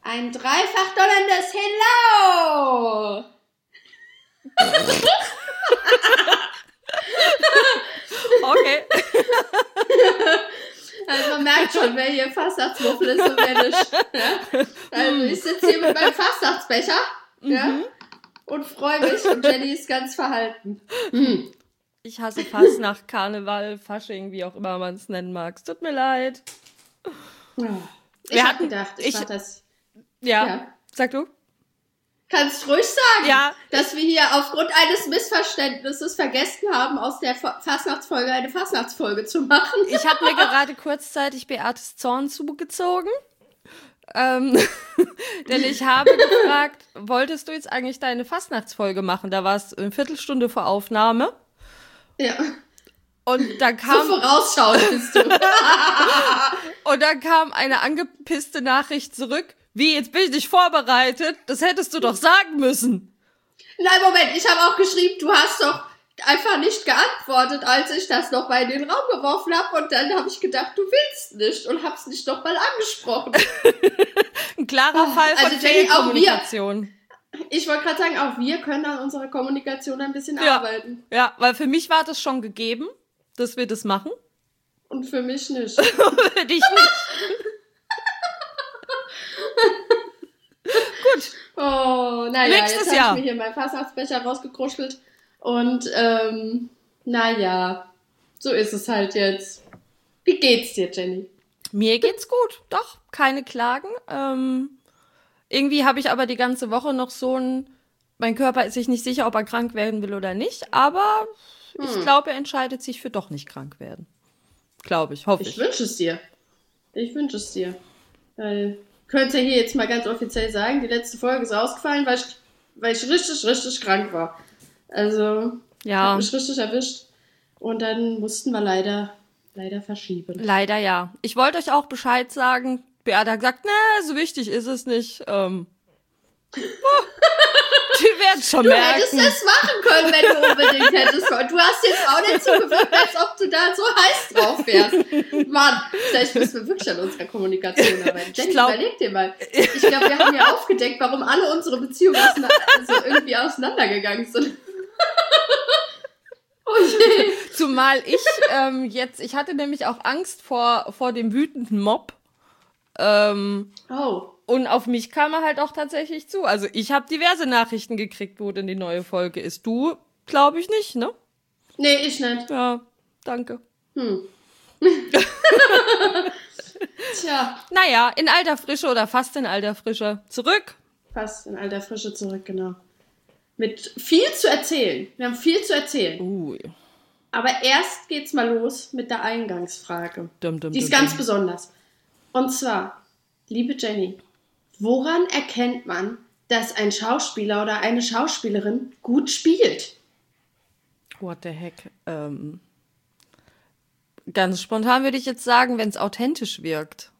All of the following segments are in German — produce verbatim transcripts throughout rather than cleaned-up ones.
Ein dreifach donnerndes Hello! Okay. Also man merkt schon, wer hier Fastnachtsmuffel ist und wer nicht. Ja? Also ich sitze hier mit meinem Fastnachtsbecher mhm. ja, und freue mich und Jenny ist ganz verhalten. Mhm. Ich hasse Fastnacht, Karneval, Fasching, wie auch immer man es nennen mag. Es tut mir leid. Ich habe gedacht, ich, ich mach das. Ja, ja, sag du. Kannst ruhig sagen, ja. dass wir hier aufgrund eines Missverständnisses vergessen haben, aus der Fastnachtsfolge eine Fastnachtsfolge zu machen. Ich habe mir gerade kurzzeitig Beates Zorn zugezogen. Ähm, denn ich habe gefragt, wolltest du jetzt eigentlich deine Fastnachtsfolge machen? Da war es eine Viertelstunde vor Aufnahme. Ja. Und dann kam... So vorausschauend bist du. Und dann kam eine angepisste Nachricht zurück. Wie, jetzt bin ich nicht vorbereitet? Das hättest du doch sagen müssen. Nein, Moment, ich habe auch geschrieben, du hast doch einfach nicht geantwortet, als ich das noch mal in den Raum geworfen habe. Und dann habe ich gedacht, du willst nicht und habe es nicht noch mal angesprochen. Ein klarer Fall von also, Fehlkommunikation. Ich wollte gerade sagen, auch wir können an unserer Kommunikation ein bisschen ja. arbeiten. Ja, weil für mich war das schon gegeben, dass wir das machen. Und für mich nicht. Für dich nicht. Gut. Oh, naja, Nächstes jetzt Jahr. habe ich mir hier meinen Fastnachtsbecher rausgekruschelt. Und, ähm, naja, so ist es halt jetzt. Wie geht's dir, Jenny? Mir geht's gut, doch, keine Klagen. Ähm, irgendwie habe ich aber die ganze Woche noch so ein, mein Körper ist sich nicht sicher, ob er krank werden will oder nicht, aber hm. ich glaube, er entscheidet sich für doch nicht krank werden. Glaube ich, hoffe ich. Ich wünsche es dir. Ich wünsche es dir. Weil, könnt ihr hier jetzt mal ganz offiziell sagen, die letzte Folge ist ausgefallen, weil ich, weil ich richtig, richtig krank war. Also, ja. hat mich richtig erwischt. Und dann mussten wir leider, leider verschieben. Leider ja. Ich wollte euch auch Bescheid sagen. Beata hat gesagt, ne, so wichtig ist es nicht. Ähm, oh, die werden schon du merken. Du hättest es machen können, wenn du unbedingt hättest. Du hast jetzt auch nicht so gewirkt, als ob du da so heiß drauf wärst. Mann, vielleicht müssen wir wirklich an unserer Kommunikation arbeiten. Jenny, glaub, überleg dir mal. Ich glaube, wir haben ja aufgedeckt, warum alle unsere Beziehungen auseinander, also irgendwie auseinandergegangen sind. Okay. Zumal ich ähm, jetzt, ich hatte nämlich auch Angst vor, vor dem wütenden Mob. Ähm, oh. Und auf mich kam er halt auch tatsächlich zu. Also ich habe diverse Nachrichten gekriegt, wo denn die neue Folge ist. Du, glaube ich nicht, ne? Nee, ich nicht. Ja, danke. Hm. Tja. Naja, in alter Frische oder fast in alter Frische. Zurück. Fast in alter Frische zurück, genau. Mit viel zu erzählen. Wir haben viel zu erzählen. Ui. Aber erst geht's mal los mit der Eingangsfrage. Dum, dum, Die ist dum, ganz dum. besonders. Und zwar, liebe Jenny, woran erkennt man, dass ein Schauspieler oder eine Schauspielerin gut spielt? What the heck? Ähm, ganz spontan würde ich jetzt sagen, wenn es authentisch wirkt.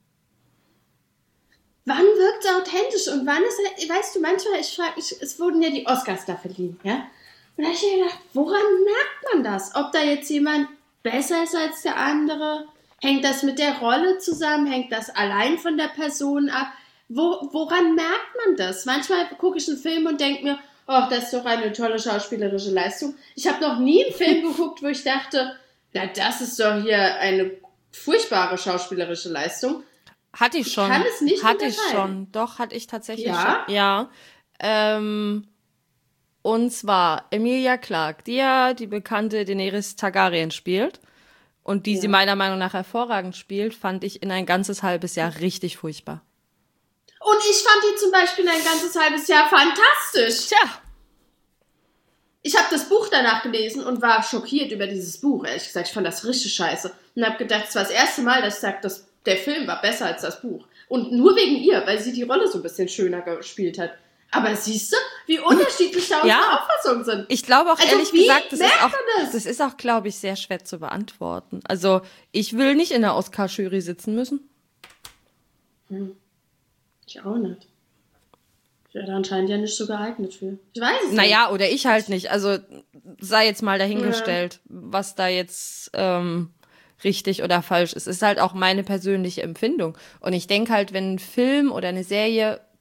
Wann wirkt es authentisch und wann ist es, weißt du, manchmal, ich frage mich, es wurden ja die Oscars da verliehen, ja? Und da habe ich mir gedacht, woran merkt man das? Ob da jetzt jemand besser ist als der andere? Hängt das mit der Rolle zusammen? Hängt das allein von der Person ab? Wo, woran merkt man das? Manchmal gucke ich einen Film und denke mir, oh, das ist doch eine tolle schauspielerische Leistung. Ich habe noch nie einen Film geguckt, wo ich dachte, na, das ist doch hier eine furchtbare schauspielerische Leistung. Hatte ich schon. Ich kann es nicht Hatte ich schon. Doch, hatte ich tatsächlich ja? schon. Ja. Ähm, und zwar Emilia Clarke, die ja die bekannte Daenerys Targaryen spielt und die ja. sie meiner Meinung nach hervorragend spielt, fand ich in ein ganzes halbes Jahr richtig furchtbar. Und ich fand die zum Beispiel ein ganzes halbes Jahr fantastisch. Tja. Ich habe das Buch danach gelesen und war schockiert über dieses Buch. Ehrlich gesagt, ich fand das richtig scheiße. Und habe gedacht, es war das erste Mal, dass ich sage, dass der Film war besser als das Buch. Und nur wegen ihr, weil sie die Rolle so ein bisschen schöner gespielt hat. Aber siehst du, wie unterschiedlich da unsere ja, Auffassungen sind. Ich glaube auch, also ehrlich wie gesagt, das ist auch, das? das ist auch, glaube ich, sehr schwer zu beantworten. Also, ich will nicht in der Oscar-Jury sitzen müssen. Hm. Ich auch nicht. Ich wäre da anscheinend ja nicht so geeignet für. Ich weiß es naja, nicht. oder ich halt nicht. Also, sei jetzt mal dahingestellt, ja. was da jetzt ähm, richtig oder falsch ist. Es ist halt auch meine persönliche Empfindung. Und ich denke halt, wenn ein Film oder eine Serie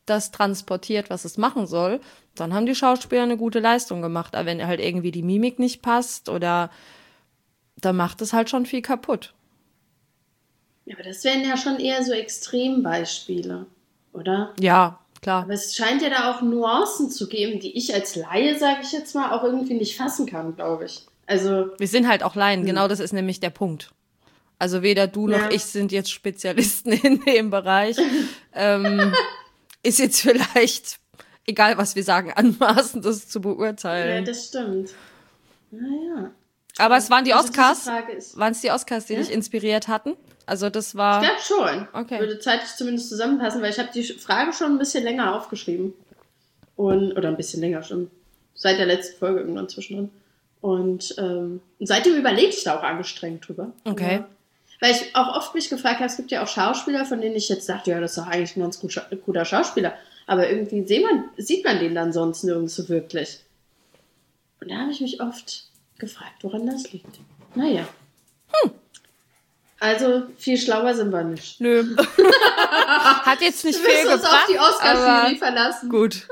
das transportiert, was es machen soll, dann haben die Schauspieler eine gute Leistung gemacht. Aber wenn halt irgendwie die Mimik nicht passt oder dann macht es halt schon viel kaputt. Ja, aber das wären ja schon eher so Extrembeispiele, oder? Ja, klar. Aber es scheint ja da auch Nuancen zu geben, die ich als Laie, sage ich jetzt mal, auch irgendwie nicht fassen kann, glaube ich. Also wir sind halt auch Laien, hm. genau das ist nämlich der Punkt. Also weder du noch ja. ich sind jetzt Spezialisten in dem Bereich. ähm, ist jetzt vielleicht, egal was wir sagen, anmaßend, das zu beurteilen. Ja, das stimmt. Naja. Aber es waren die also Oscars, ist, waren es die Oscars, die ja? dich inspiriert hatten? Also das war... Ich glaube schon. Okay. Würde zeitlich zumindest zusammenpassen, weil ich habe die Frage schon ein bisschen länger aufgeschrieben. Und, oder ein bisschen länger schon. Seit der letzten Folge irgendwann zwischendrin. Und ähm, seitdem überlege ich da auch angestrengt drüber. Okay. Ja. Weil ich auch oft mich gefragt habe, es gibt ja auch Schauspieler, von denen ich jetzt dachte, ja, das ist doch eigentlich ein ganz gut, guter Schauspieler. Aber irgendwie sieht man, sieht man den dann sonst nirgends so wirklich. Und da habe ich mich oft gefragt, woran das liegt. Naja. Hm. Also, viel schlauer sind wir nicht. Nö. Hat jetzt nicht wir viel müssen uns gebracht, auf die Oscar-Jury verlassen. Gut.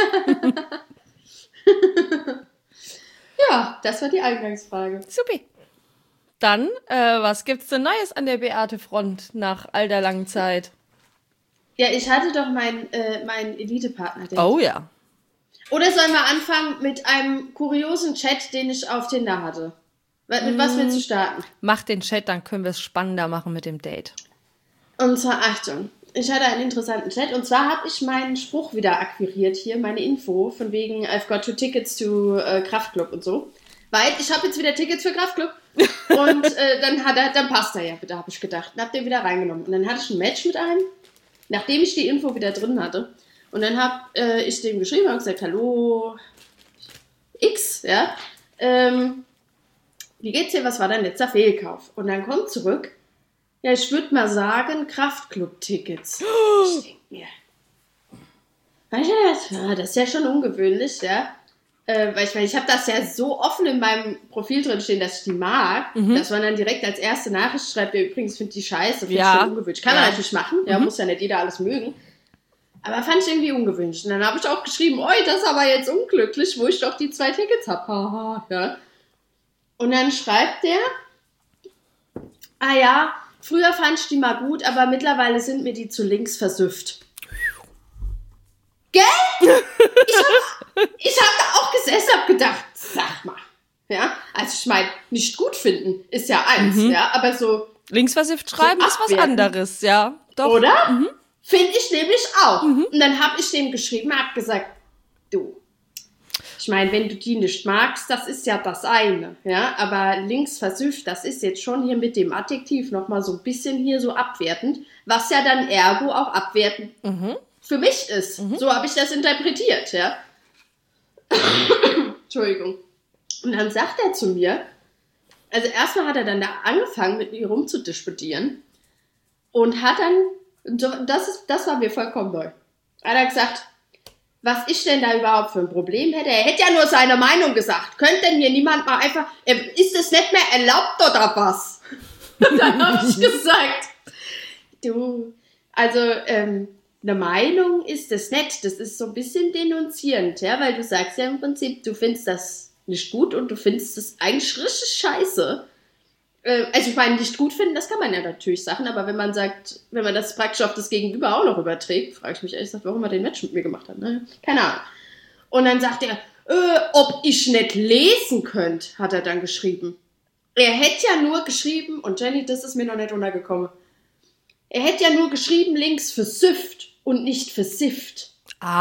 Ja, das war die Eingangsfrage. Supi. Dann, äh, was gibt's denn Neues an der Beate-Front nach all der langen Zeit? Ja, ich hatte doch meinen äh, mein Elite-Partner. Oh ja. Oder sollen wir anfangen mit einem kuriosen Chat, den ich auf Tinder hatte? Mit was willst du starten? Mach den Chat, dann können wir es spannender machen mit dem Date. Und zwar, Achtung, ich hatte einen interessanten Chat. Und zwar habe ich meinen Spruch wieder akquiriert hier, meine Info, von wegen I've got two tickets to äh, Kraftklub und so. Weil ich habe jetzt wieder Tickets für Kraftklub. Und äh, dann, hat er, dann passt er ja, da habe ich gedacht. Und habe den wieder reingenommen. Und dann hatte ich ein Match mit einem, nachdem ich die Info wieder drin hatte. Und dann habe äh, ich dem geschrieben und gesagt, hallo X, ja, ähm, wie geht's dir, was war dein letzter Fehlkauf? Und dann kommt zurück, ja, ich würde mal sagen, Kraftclub-Tickets. Oh. Ich denke mir, ja, das ist ja schon ungewöhnlich, ja. Äh, weil ich meine, ich habe das ja so offen in meinem Profil drin stehen, dass ich die mag, mhm. dass man dann direkt als erste Nachricht schreibt, ja, übrigens finde ich die scheiße, finde ja. ich schon ungewöhnlich. Kann ja. man natürlich machen, ja, mhm. muss ja nicht jeder alles mögen. Aber fand ich irgendwie ungewöhnlich. Und dann habe ich auch geschrieben, oi, das ist aber jetzt unglücklich, wo ich doch die zwei Tickets habe. Ja. Und dann schreibt der, ah ja, früher fand ich die mal gut, aber mittlerweile sind mir die zu links versüfft. Gell? Ich habe ich hab da auch gesessen und hab gedacht, sag mal. Ja, also ich meine, nicht gut finden ist ja eins, mhm. ja, aber so... Linksversifft schreiben so ist was anderes, ja. Doch. Oder? Mhm. Finde ich nämlich auch. Mhm. Und dann habe ich dem geschrieben, habe gesagt, du, ich meine, wenn du die nicht magst, das ist ja das eine, ja, aber links versüfft, das ist jetzt schon hier mit dem Adjektiv nochmal so ein bisschen hier so abwertend, was ja dann ergo auch abwertend mhm. für mich ist. Mhm. So habe ich das interpretiert, ja. Entschuldigung. Und dann sagt er zu mir, also erstmal hat er dann da angefangen, mit mir rumzudisputieren und hat dann, das, ist, das war mir vollkommen neu, hat er gesagt, was ich denn da überhaupt für ein Problem hätte. Er hätte ja nur seine Meinung gesagt. Könnte denn hier niemand mal einfach, ist es nicht mehr erlaubt oder was? Und dann habe ich gesagt, du, also ähm, eine Meinung ist das nicht. Das ist so ein bisschen denunzierend, ja, weil du sagst ja im Prinzip, du findest das nicht gut und du findest das eigentlich richtig scheiße. Also ich meine, nicht gut finden, das kann man ja natürlich sagen, aber wenn man sagt, wenn man das praktisch auf das Gegenüber auch noch überträgt, frage ich mich ehrlich gesagt, warum er den Match mit mir gemacht hat. Ne? Keine Ahnung. Und dann sagt er, äh, ob ich nicht lesen könnte, hat er dann geschrieben. Er hätte ja nur geschrieben, und Jenny, das ist mir noch nicht untergekommen, er hätte ja nur geschrieben links für Süft und nicht für Sift.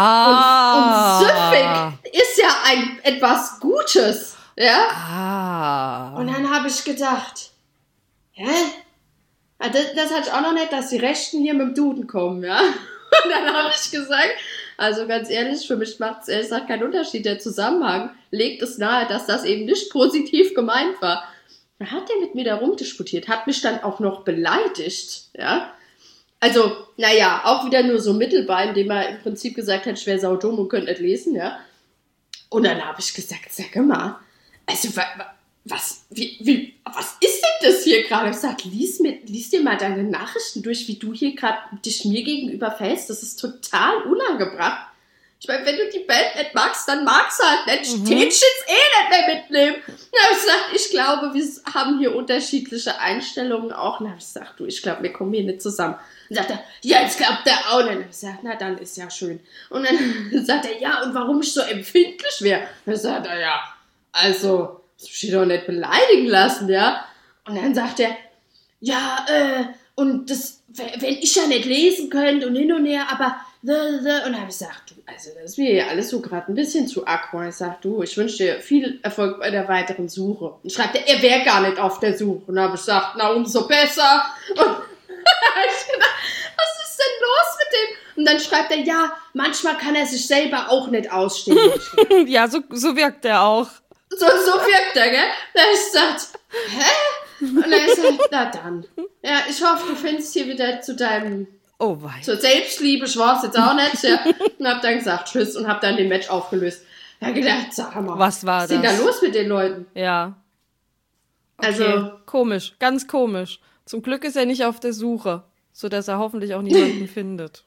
Ah. Und, und süffig ist ja ein etwas Gutes. Ja? Ah. Und dann habe ich gedacht, hä? Das, das hatte ich auch noch nicht, dass die Rechten hier mit dem Duden kommen, ja? Und dann habe ich gesagt, also ganz ehrlich, für mich macht es ehrlich gesagt keinen Unterschied. Der Zusammenhang legt es nahe, dass das eben nicht positiv gemeint war. Da hat er mit mir da rumdisputiert, hat mich dann auch noch beleidigt, ja? Also, naja, auch wieder nur so mittelbar, indem er im Prinzip gesagt hat, ich wäre saudumm und könnte nicht lesen, ja? Und dann habe ich gesagt, sag mal, also, was, wie, wie, was ist denn das hier gerade? Ich sag, lies, mir, lies dir mal deine Nachrichten durch, wie du hier gerade dich mir gegenüber fällst. Das ist total unangebracht. Ich meine, wenn du die Band nicht magst, dann magst du halt nicht. Mhm. Städtchens eh nicht mehr mitnehmen. Dann habe ich gesagt, ich glaube, wir haben hier unterschiedliche Einstellungen auch. Und dann habe ich gesagt, du, ich glaube, wir kommen hier nicht zusammen. Und sagt er, ja, jetzt glaubt er auch nicht. Und dann habe ich gesagt, na, dann ist ja schön. Und dann sagt er, ja, und warum ich so empfindlich wäre? Dann sagt er, ja, also, das muss ich doch nicht beleidigen lassen, ja. Und dann sagt er, ja, äh, und das, wenn ich ja nicht lesen könnte und hin und her, aber, und dann habe ich gesagt, du, also das ist mir ja alles so gerade ein bisschen zu aggro. Ich sage, du, ich wünsche dir viel Erfolg bei der weiteren Suche. Und schreibt er, er wäre gar nicht auf der Suche. Und dann habe ich gesagt, na, umso besser. Und dann habe ich gedacht, was ist denn los mit dem? Und dann schreibt er, ja, manchmal kann er sich selber auch nicht ausstehen. Ja, so, so wirkt er auch. So, so wirkt er, gell? Da habe ich gesagt, hä? Und dann habe ich gesagt, na dann. Ja, ich hoffe, du findest hier wieder zu deinem... Oh wei. Zur Selbstliebe, ich weiß jetzt auch nicht. Ja. Und hab dann gesagt, tschüss, und hab dann den Match aufgelöst. Da hab ich gedacht, sag mal, was war was ist denn da los mit den Leuten? Ja. Okay. Also, komisch, ganz komisch. Zum Glück ist er nicht auf der Suche, sodass er hoffentlich auch niemanden findet.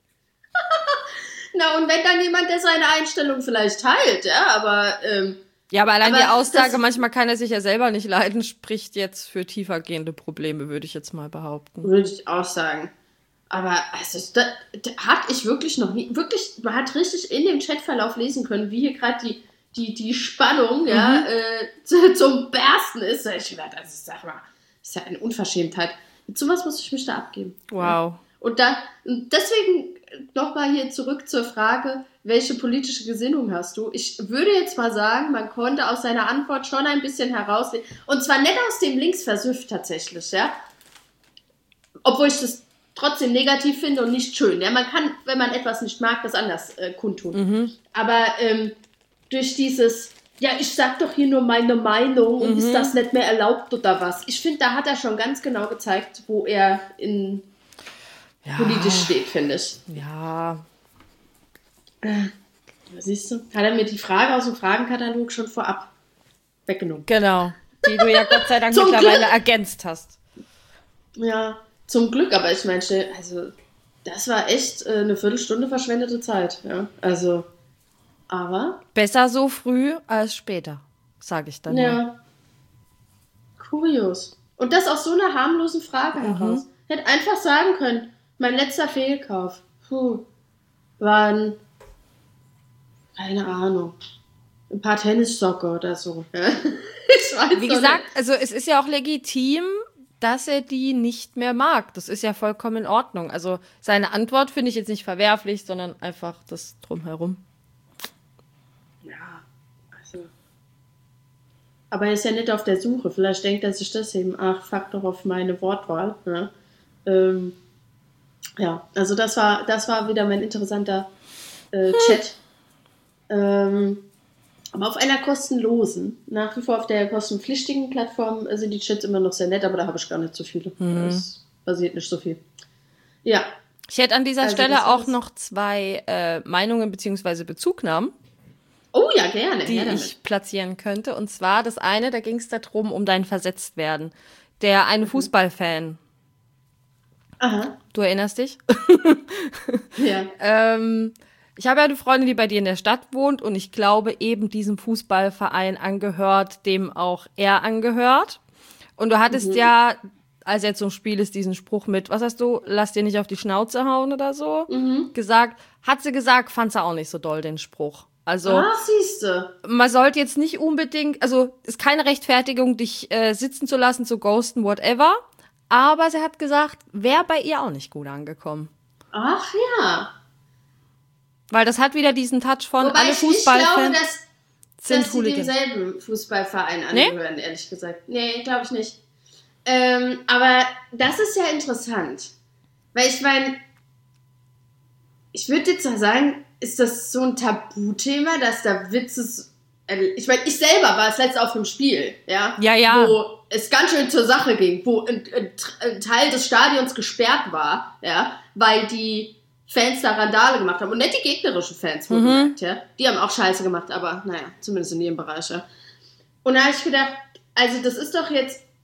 Na, und wenn dann jemand, der seine Einstellung vielleicht teilt, ja, aber... Ähm, ja, aber allein aber die Aussage, das, manchmal kann er sich ja selber nicht leiden, spricht jetzt für tiefergehende Probleme, würde ich jetzt mal behaupten. Würde ich auch sagen. Aber also, da, da hatte ich wirklich noch nie, wirklich, man hat richtig in dem Chatverlauf lesen können, wie hier gerade die, die, die Spannung, mhm. ja, äh, zu, zum Bersten ist. Ich dachte, also, sag mal, das ist ja eine Unverschämtheit. Mit sowas muss ich mich da abgeben. Wow. Ja. Und da, und deswegen nochmal hier zurück zur Frage, welche politische Gesinnung hast du? Ich würde jetzt mal sagen, man konnte aus seiner Antwort schon ein bisschen herauslesen, und zwar nicht aus dem Linksversüff tatsächlich, ja, obwohl ich das trotzdem negativ finde und nicht schön. Ja, man kann, wenn man etwas nicht mag, das anders äh, kundtun. Mhm. Aber ähm, durch dieses, ja, ich sag doch hier nur meine Meinung und mhm. ist das nicht mehr erlaubt oder was? Ich finde, da hat er schon ganz genau gezeigt, wo er in ja. politisch steht, finde ich. Ja. Äh, siehst du, hat er mir die Frage aus dem Fragenkatalog schon vorab weggenommen. Genau, die du ja Gott sei Dank mittlerweile Glück. ergänzt hast. Ja, zum Glück, aber ich meine, also das war echt äh, eine Viertelstunde verschwendete Zeit, ja, also, aber... Besser so früh als später, sage ich dann. Ja, mal. Kurios. Und das aus so einer harmlosen Frage mhm. heraus. Hätte einfach sagen können, mein letzter Fehlkauf, puh, waren, keine Ahnung, ein paar Tennissocken oder so. Ja? Ich weiß Wie gesagt, nicht. Also es ist ja auch legitim, dass er die nicht mehr mag. Das ist ja vollkommen in Ordnung. Also seine Antwort finde ich jetzt nicht verwerflich, sondern einfach das Drumherum. Ja, also. Aber er ist ja nicht auf der Suche. Vielleicht denkt er sich das eben, ach, fuck doch auf meine Wortwahl. Ja, ähm, ja also das war, das war wieder mein interessanter äh, Chat. Hm. Ähm, Aber auf einer kostenlosen, nach wie vor auf der kostenpflichtigen Plattform sind die Chats immer noch sehr nett, aber da habe ich gar nicht so viele. Mhm. Es passiert nicht so viel. Ja. Ich hätte an dieser also Stelle auch noch zwei äh, Meinungen bzw. Bezugnahmen. Oh ja, gerne. Die gerne. ich platzieren könnte. Und zwar das eine, da ging es darum, um dein Versetztwerden. Der eine mhm. Fußballfan. Aha. Du erinnerst dich? Ja. ähm... Ich habe ja eine Freundin, die bei dir in der Stadt wohnt und ich glaube eben diesem Fußballverein angehört, dem auch er angehört. Und du hattest mhm. ja, als er zum Spiel ist, diesen Spruch mit, was hast du, lass dir nicht auf die Schnauze hauen oder so, mhm. gesagt. Hat sie gesagt, fand sie auch nicht so doll, den Spruch. Also, ach, siehste. Man sollte jetzt nicht unbedingt, also ist keine Rechtfertigung, dich äh, sitzen zu lassen, zu ghosten, whatever. Aber sie hat gesagt, wäre bei ihr auch nicht gut angekommen. Ach ja. Weil das hat wieder diesen Touch von Wobei alle Fußballfans sind dass sie demselben Fußballverein angehören, nee? Ehrlich gesagt. Nee, glaube ich nicht. Ähm, aber das ist ja interessant. Weil ich meine, ich würde jetzt mal sagen, ist das so ein Tabuthema, dass da Witze... Ich meine, ich selber war das letzte auf dem Spiel, ja? Ja, ja. Wo es ganz schön zur Sache ging, wo ein, ein, ein Teil des Stadions gesperrt war, ja? Weil die Fans da Randale gemacht haben. Und nicht die gegnerischen Fans, wohlgemerkt, mhm. ja. Die haben auch Scheiße gemacht, aber naja, zumindest in ihrem Bereich, ja. Und da habe ich gedacht, also das ist doch jetzt,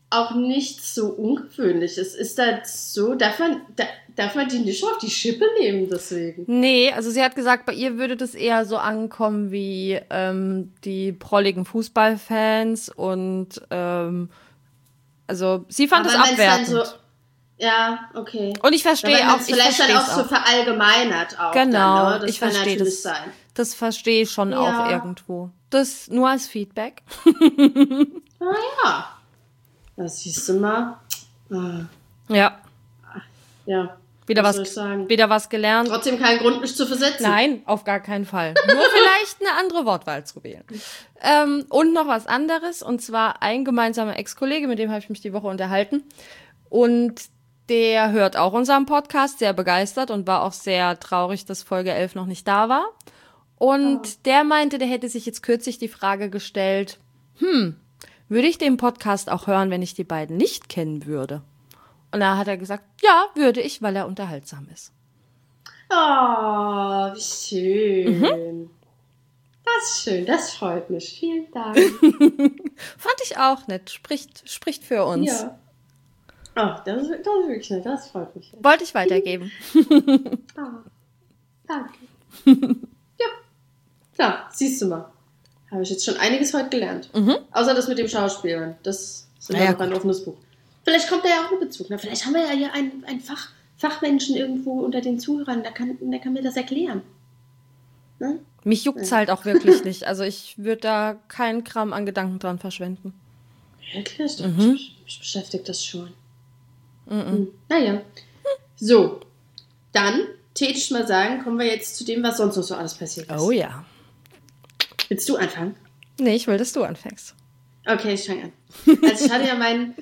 auch nichts so Ungewöhnliches. Ist das so, darf man, da, darf man die nicht auf die Schippe nehmen deswegen? Nee, also sie hat gesagt, bei ihr würde das eher so ankommen wie ähm, die prolligen Fußballfans und ähm, also sie fand es abwertend. Dann so, ja, okay. Und ich verstehe auch, ich vielleicht dann auch, auch so verallgemeinert auch. Genau, dann, ne? Das ich verstehe das. Sein. Das verstehe ich schon ja. auch irgendwo. Das nur als Feedback. Ah ja. Das siehst du mal. Ah. Ja. Ja. Wieder was, was wieder was gelernt. Trotzdem kein Grund, mich zu versetzen. Nein, auf gar keinen Fall. Nur vielleicht eine andere Wortwahl zu wählen. Ähm, und noch was anderes, und zwar ein gemeinsamer Ex-Kollege, mit dem habe ich mich die Woche unterhalten. Und der hört auch unseren Podcast, sehr begeistert und war auch sehr traurig, dass Folge elf noch nicht da war. Und oh. der meinte, der hätte sich jetzt kürzlich die Frage gestellt, hm, würde ich den Podcast auch hören, wenn ich die beiden nicht kennen würde? Und da hat er gesagt, ja, würde ich, weil er unterhaltsam ist. Oh, wie schön. Mhm. Das ist schön, das freut mich. Vielen Dank. Fand ich auch nett. Spricht, spricht für uns. Ja. Ach, das, das ist wirklich nett, das freut mich. Wollte ich weitergeben. Ah, danke. Ja, klar, siehst du mal. Habe ich jetzt schon einiges heute gelernt. Mhm. Außer das mit dem Schauspielern. Das ist immer ja, noch ein offenes Buch. Vielleicht kommt da ja auch ein Bezug. Na, vielleicht haben wir ja hier einen, einen Fach, Fachmenschen irgendwo unter den Zuhörern, der kann, der kann mir das erklären. Ne? Mich juckt's ja. halt auch wirklich nicht. Also ich würde da keinen Kram an Gedanken dran verschwenden. Wirklich? Mhm. Ich, ich beschäftigt das schon. Mhm. Hm. Naja. So, dann täte ich mal sagen, kommen wir jetzt zu dem, was sonst noch so alles passiert ist. Oh ja. Willst du anfangen? Nee, ich will, dass du anfängst. Okay, ich fange an. Also ich hatte ja meinen...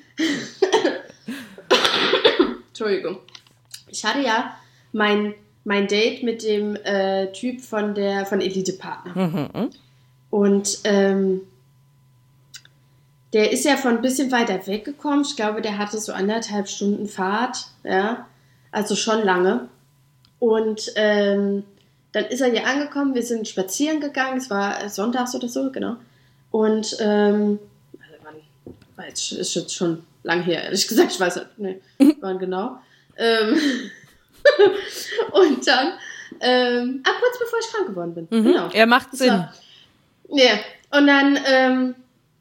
Entschuldigung. Ich hatte ja mein, mein Date mit dem äh, Typ von der von Elite Partner. Mhm. Und ähm, der ist ja von ein bisschen weiter weggekommen. Ich glaube, der hatte so anderthalb Stunden Fahrt. Ja, also schon lange. Und ähm, dann ist er hier angekommen. Wir sind spazieren gegangen. Es war sonntags oder so, genau. Und ähm, war jetzt, ist jetzt schon lang her, ehrlich gesagt. Ich weiß nicht, nee, wann genau. ähm, und dann, ähm, ah, kurz bevor ich krank geworden bin. Mhm. Genau. Er macht Sinn. Ja. Yeah. Und dann ähm,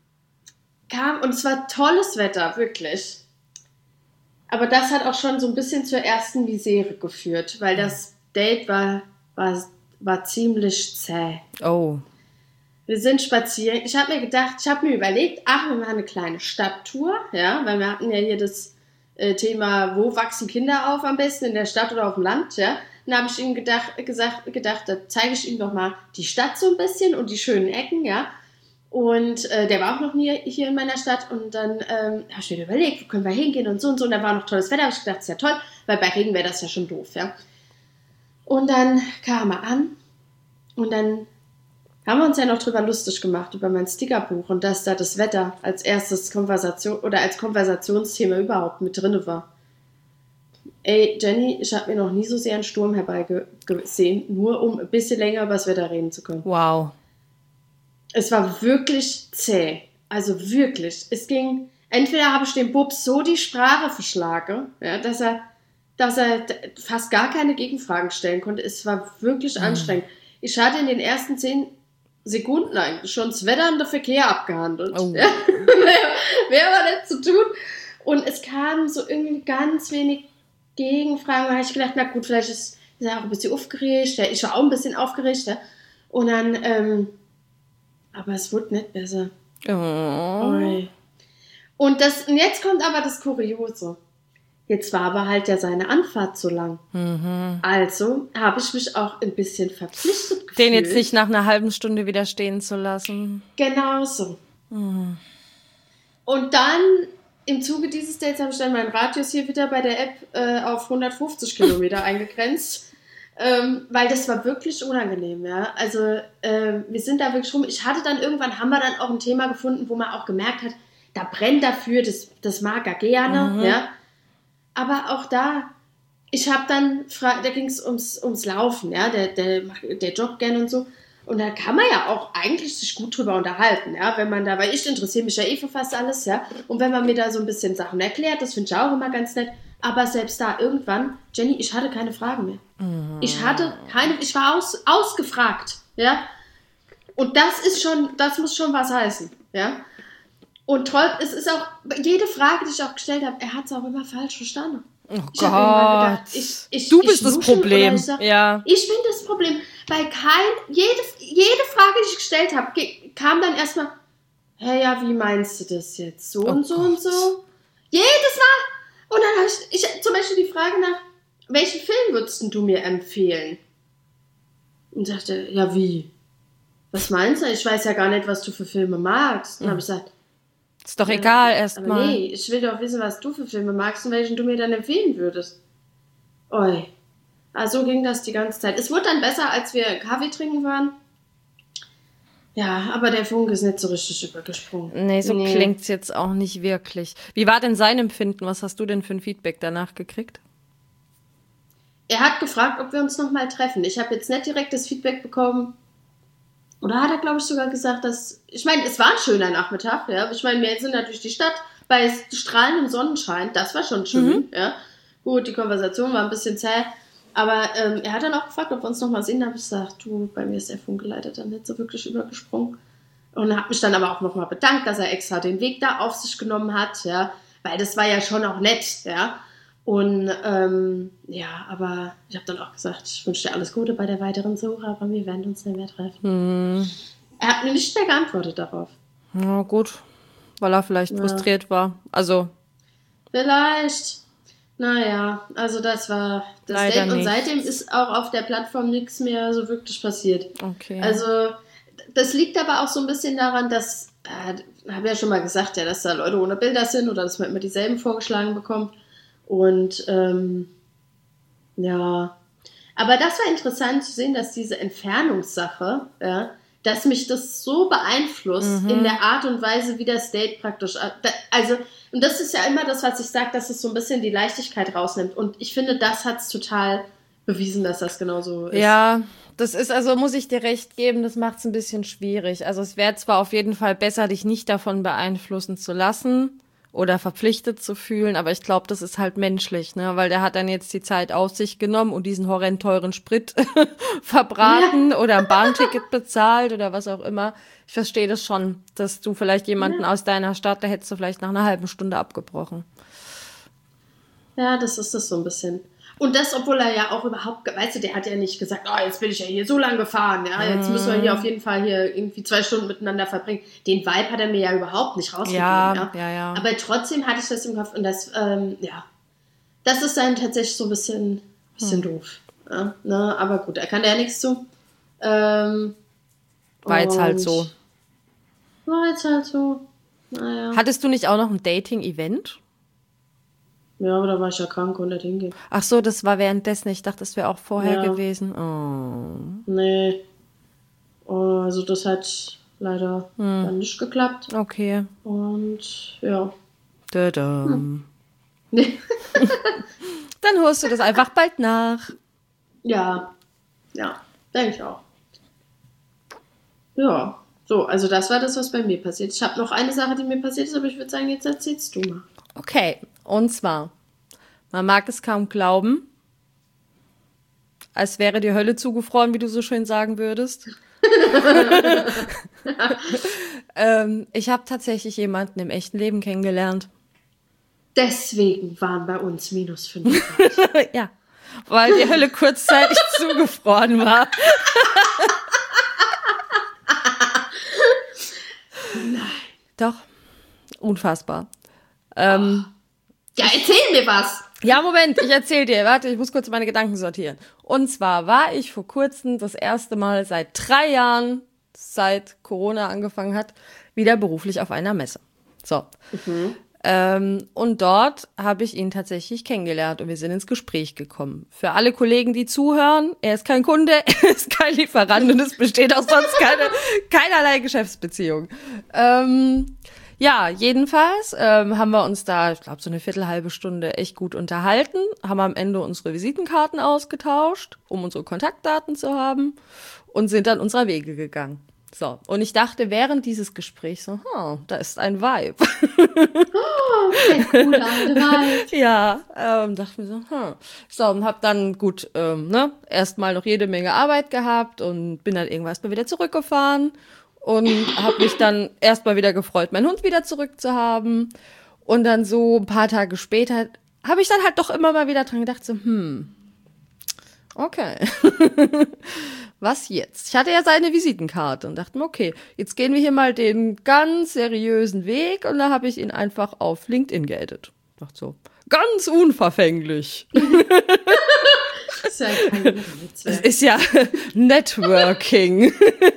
kam, und es war tolles Wetter, wirklich. Aber das hat auch schon so ein bisschen zur ersten Misere geführt, weil das Date war, war, war ziemlich zäh. Oh. Wir sind spazieren. Ich habe mir gedacht, ich habe mir überlegt, ach, wir machen eine kleine Stadttour, ja, weil wir hatten ja hier das äh, Thema, wo wachsen Kinder auf am besten, in der Stadt oder auf dem Land, ja. Dann habe ich ihm gedacht, gesagt, gedacht, da zeige ich ihm noch mal die Stadt so ein bisschen und die schönen Ecken, ja. Und äh, der war auch noch nie hier in meiner Stadt. Und dann ähm, habe ich mir überlegt, wo können wir hingehen und so und so. Und da war noch tolles Wetter. Da habe ich gedacht, das ist ja toll, weil bei Regen wäre das ja schon doof, ja. Und dann kam er an und dann haben wir uns ja noch drüber lustig gemacht, über mein Stickerbuch und dass da das Wetter als erstes Konversation oder als Konversationsthema überhaupt mit drin war. Ey, Jenny, ich habe mir noch nie so sehr einen Sturm herbeigesehen, nur um ein bisschen länger über das Wetter reden zu können. Wow. Es war wirklich zäh. Also wirklich. Es ging, entweder habe ich dem Bub so die Sprache verschlagen, ja, dass er, dass er fast gar keine Gegenfragen stellen konnte. Es war wirklich mhm. anstrengend. Ich hatte in den ersten zehn Sekunden eigentlich schon das Wetter und der Verkehr abgehandelt. Oh. Ja. Mehr war nicht zu tun. Und es kamen so irgendwie ganz wenig Gegenfragen. Da habe ich gedacht, na gut, vielleicht ist, ist er auch ein bisschen aufgeregt. Ja, ich war auch ein bisschen aufgeregt. Ja. Und dann, ähm, aber es wurde nicht besser. Oh. Und, das, und jetzt kommt aber das Kuriose. Jetzt war aber halt ja seine Anfahrt so lang. Mhm. Also habe ich mich auch ein bisschen verpflichtet gefühlt. Den jetzt nicht nach einer halben Stunde wieder stehen zu lassen. Genau so. Mhm. Und dann, im Zuge dieses Dates, habe ich dann meinen Radius hier wieder bei der App äh, auf hundertfünfzig Kilometer eingegrenzt. Ähm, weil das war wirklich unangenehm, ja. Also äh, wir sind da wirklich rum. Ich hatte dann irgendwann, haben wir dann auch ein Thema gefunden, wo man auch gemerkt hat, da brennt dafür, das, das mag er gerne, mhm. ja. Aber auch da, ich habe dann, da ging es ums, ums Laufen, ja, der, der, der joggt gerne und so. Und da kann man ja auch eigentlich sich gut drüber unterhalten, ja, wenn man da, weil ich interessiere mich ja eh für fast alles, ja, und wenn man mir da so ein bisschen Sachen erklärt, das finde ich auch immer ganz nett, aber selbst da irgendwann, Jenny, ich hatte keine Fragen mehr. Mhm. Ich hatte keine, ich war aus, ausgefragt, ja, und das ist schon, das muss schon was heißen, ja, und toll, es ist auch, jede Frage, die ich auch gestellt habe, er hat es auch immer falsch verstanden. Oh ich Gott, gedacht, ich, ich, du bist ich das Problem. Ich, sag, ja. ich bin das Problem, weil kein, jede, jede Frage, die ich gestellt habe, kam dann erstmal, hey, ja, wie meinst du das jetzt? So oh und so Gott. und so? Jedes Mal. Und dann habe ich, ich zum Beispiel die Frage nach, welchen Film würdest du mir empfehlen? Und dachte, ja, wie? Was meinst du? Ich weiß ja gar nicht, was du für Filme magst. Und dann habe ich gesagt, ist doch egal, erstmal. Nee, ich will doch wissen, was du für Filme magst und welchen du mir dann empfehlen würdest. Oi. Also so ging das die ganze Zeit. Es wurde dann besser, als wir Kaffee trinken waren. Ja, aber der Funke ist nicht so richtig übergesprungen. Nee, so nee. klingt's jetzt auch nicht wirklich. Wie war denn sein Empfinden? Was hast du denn für ein Feedback danach gekriegt? Er hat gefragt, ob wir uns nochmal treffen. Ich habe jetzt nicht direkt das Feedback bekommen. Oder hat er, glaube ich, sogar gesagt, dass... Ich meine, es war ein schöner Nachmittag, ja. Ich meine, wir sind natürlich die Stadt bei strahlendem Sonnenschein. Das war schon schön, mhm. ja. Gut, die Konversation war ein bisschen zäh. Aber ähm, er hat dann auch gefragt, ob wir uns nochmal sehen. Da habe ich gesagt, du, bei mir ist der Funke leider dann nicht so wirklich übergesprungen. Und hat mich dann aber auch nochmal bedankt, dass er extra den Weg da auf sich genommen hat, ja. Weil das war ja schon auch nett, ja. Und ähm, ja, aber ich habe dann auch gesagt, ich wünsche dir alles Gute bei der weiteren Suche, aber wir werden uns nicht mehr treffen. Hm. Er hat mir nicht mehr geantwortet darauf. Ja, gut, weil er vielleicht ja. frustriert war. Also. Vielleicht. Naja, also das war das Leider Date. Und nicht. seitdem ist auch auf der Plattform nichts mehr so wirklich passiert. Okay. Also das liegt aber auch so ein bisschen daran, dass, äh, habe ja schon mal gesagt, ja, dass da Leute ohne Bilder sind oder dass man immer dieselben vorgeschlagen bekommt. Und ähm, ja, aber das war interessant zu sehen, dass diese Entfernungssache, ja, dass mich das so beeinflusst mhm. in der Art und Weise, wie das Date praktisch, also, und das ist ja immer das, was ich sage, dass es so ein bisschen die Leichtigkeit rausnimmt. Und ich finde, das hat es total bewiesen, dass das genauso ist. Ja, das ist, also muss ich dir recht geben, das macht es ein bisschen schwierig. Also es wäre zwar auf jeden Fall besser, dich nicht davon beeinflussen zu lassen, oder verpflichtet zu fühlen, aber ich glaube, das ist halt menschlich, ne, weil der hat dann jetzt die Zeit auf sich genommen und diesen horrend teuren Sprit verbraten ja. oder ein Bahnticket bezahlt oder was auch immer. Ich verstehe das schon, dass du vielleicht jemanden ja. aus deiner Stadt, da hättest du vielleicht nach einer halben Stunde abgebrochen. Ja, das ist das so ein bisschen. Und das, obwohl er ja auch überhaupt, weißt du, der hat ja nicht gesagt, oh, jetzt bin ich ja hier so lang gefahren, ja, jetzt müssen wir hier auf jeden Fall hier irgendwie zwei Stunden miteinander verbringen. Den Vibe hat er mir ja überhaupt nicht rausgegeben, ja, ja. ja, ja. Aber trotzdem hatte ich das im Kopf und das, ähm, ja, das ist dann tatsächlich so ein bisschen, bisschen hm. doof. Ja, ne? Aber gut, er kann da ja nichts zu. Ähm, war jetzt halt so. War jetzt halt so. Naja. Hattest du nicht auch noch ein Dating-Event? Ja, aber da war ich ja krank und nicht hingehen. Ach so, das war währenddessen. Ich dachte, das wäre auch vorher ja. gewesen. Oh. Nee. Oh, also das hat leider hm. dann nicht geklappt. Okay. Und ja. Hm. Nee. Dann holst du das einfach bald nach. Ja. Ja, denke ich auch. Ja. So, also das war das, was bei mir passiert. Ich habe noch eine Sache, die mir passiert ist, aber ich würde sagen, jetzt erzählst du mal. Okay, und zwar, man mag es kaum glauben, als wäre die Hölle zugefroren, wie du so schön sagen würdest. ähm, ich habe tatsächlich jemanden im echten Leben kennengelernt. Deswegen waren bei uns minus fünfunddreißig. Ja, weil die Hölle kurzzeitig zugefroren war. Nein. Doch, unfassbar. Ähm, ja, erzähl mir was. Ja, Moment, ich erzähl dir. Warte, ich muss kurz meine Gedanken sortieren. Und zwar war ich vor kurzem das erste Mal seit drei Jahren, seit Corona angefangen hat, wieder beruflich auf einer Messe. So. Mhm. Ähm, und dort habe ich ihn tatsächlich kennengelernt und wir sind ins Gespräch gekommen. Für alle Kollegen, die zuhören, er ist kein Kunde, er ist kein Lieferant und es besteht auch sonst keine, keinerlei Geschäftsbeziehung. Ähm, Ja, jedenfalls ähm, haben wir uns da, ich glaube, so eine viertelhalbe Stunde echt gut unterhalten, haben am Ende unsere Visitenkarten ausgetauscht, um unsere Kontaktdaten zu haben und sind dann unserer Wege gegangen. So, und ich dachte während dieses Gesprächs so, oh, da ist ein Vibe. Oh, okay, cooler Vibe. Ja, ähm, dachte mir so, hm. So, und hab dann gut, ähm, ne, erstmal noch jede Menge Arbeit gehabt und bin dann irgendwann erstmal wieder zurückgefahren und hab mich dann erstmal wieder gefreut, meinen Hund wieder zurück zu haben. Und dann so ein paar Tage später habe ich dann halt doch immer mal wieder dran gedacht, so, hm, okay. Was jetzt? Ich hatte ja seine Visitenkarte und dachte mir, okay, jetzt gehen wir hier mal den ganz seriösen Weg und da habe ich ihn einfach auf LinkedIn geaddet. Dachte so, ganz unverfänglich. Das ist ja kein Witz. Es ist ja Networking.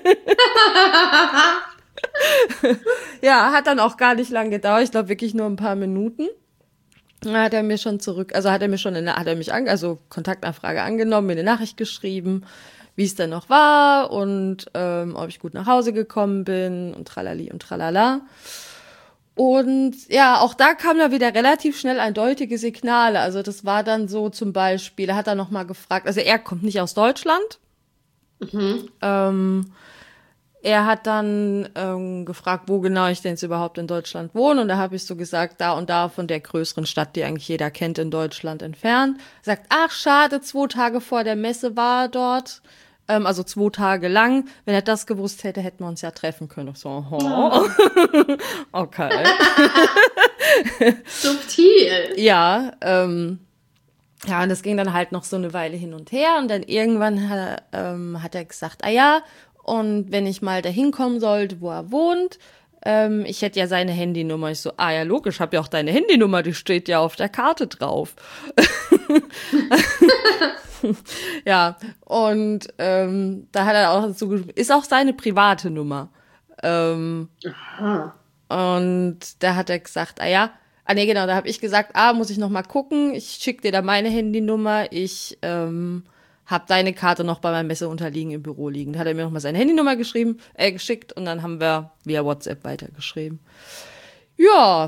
Ja, hat dann auch gar nicht lang gedauert. Ich glaube wirklich nur ein paar Minuten. Da hat er mir schon zurück, also hat er mir schon eine, hat er mich an, also Kontaktanfrage angenommen, mir eine Nachricht geschrieben, wie es denn noch war und ähm, ob ich gut nach Hause gekommen bin und tralali und tralala. Und ja, auch da kam da wieder relativ schnell eindeutige Signale. Also das war dann so zum Beispiel, er hat dann nochmal gefragt, also er kommt nicht aus Deutschland. Mhm. Ähm, er hat dann ähm, gefragt, wo genau ich denn jetzt überhaupt in Deutschland wohne. Und da habe ich so gesagt, da und da von der größeren Stadt, die eigentlich jeder kennt in Deutschland entfernt. Sagt, ach schade, zwei Tage vor der Messe war er dort. Ähm, also zwei Tage lang. Wenn er das gewusst hätte, hätten wir uns ja treffen können. Ich so, oh. Okay. Subtil. Ja, ähm, ja, und das ging dann halt noch so eine Weile hin und her. Und dann irgendwann hat, ähm, hat er gesagt, ah ja, und wenn ich mal dahin kommen sollte, wo er wohnt, ähm, ich hätte ja seine Handynummer. Ich so, ah ja, logisch, hab ja auch deine Handynummer, die steht ja auf der Karte drauf. Ja, und ähm, da hat er auch dazu geschrieben, ist auch seine private Nummer. Ähm, Aha. und da hat er gesagt, ah ja, ah nee, genau, da habe ich gesagt, ah, muss ich noch mal gucken, ich schicke dir da meine Handynummer, ich ähm, habe deine Karte noch bei meinem Messeunterliegen im Büro liegen. Da hat er mir noch mal seine Handynummer geschrieben, äh, geschickt und dann haben wir via WhatsApp weitergeschrieben. Ja,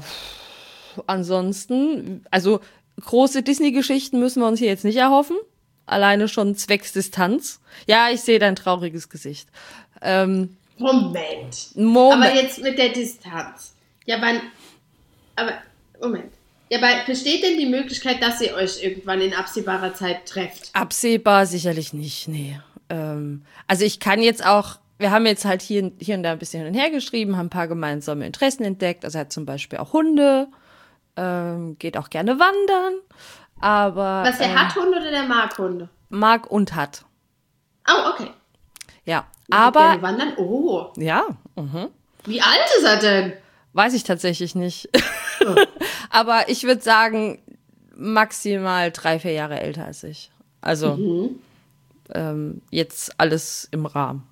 ansonsten, also große Disney-Geschichten müssen wir uns hier jetzt nicht erhoffen. Alleine schon zwecks Distanz. Ja, ich sehe dein trauriges Gesicht. Ähm, Moment. Moment. Aber jetzt mit der Distanz. Ja, wann. Aber, Moment. Ja, aber besteht denn die Möglichkeit, dass ihr euch irgendwann in absehbarer Zeit trefft? Absehbar sicherlich nicht, nee. Ähm, also ich kann jetzt auch, wir haben jetzt halt hier, hier und da ein bisschen hin und her geschrieben, haben ein paar gemeinsame Interessen entdeckt. Also er hat zum Beispiel auch Hunde, ähm, geht auch gerne wandern. Aber, Was, der ähm, hat Hunde oder der mag Hunde? mag und hat. Oh, okay. Ja, Geht aber, gerne wandern? Oh. ja, mhm. Wie alt ist er denn? Weiß ich tatsächlich nicht. Oh. Aber ich würde sagen, maximal drei, vier Jahre älter als ich. Also, Mhm. ähm, jetzt alles im Rahmen.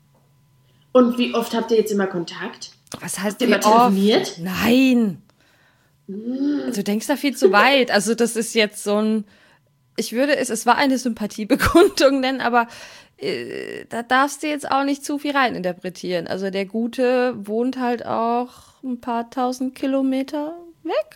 Und wie oft habt ihr jetzt immer Kontakt? Was heißt Habt ihr mal wie oft? telefoniert? Nein. Also, du denkst da viel zu weit. Also, das ist jetzt so ein, ich würde es, es war eine Sympathiebekundung nennen, aber äh, da darfst du jetzt auch nicht zu viel reininterpretieren. Also, der Gute wohnt halt auch ein paar tausend Kilometer weg.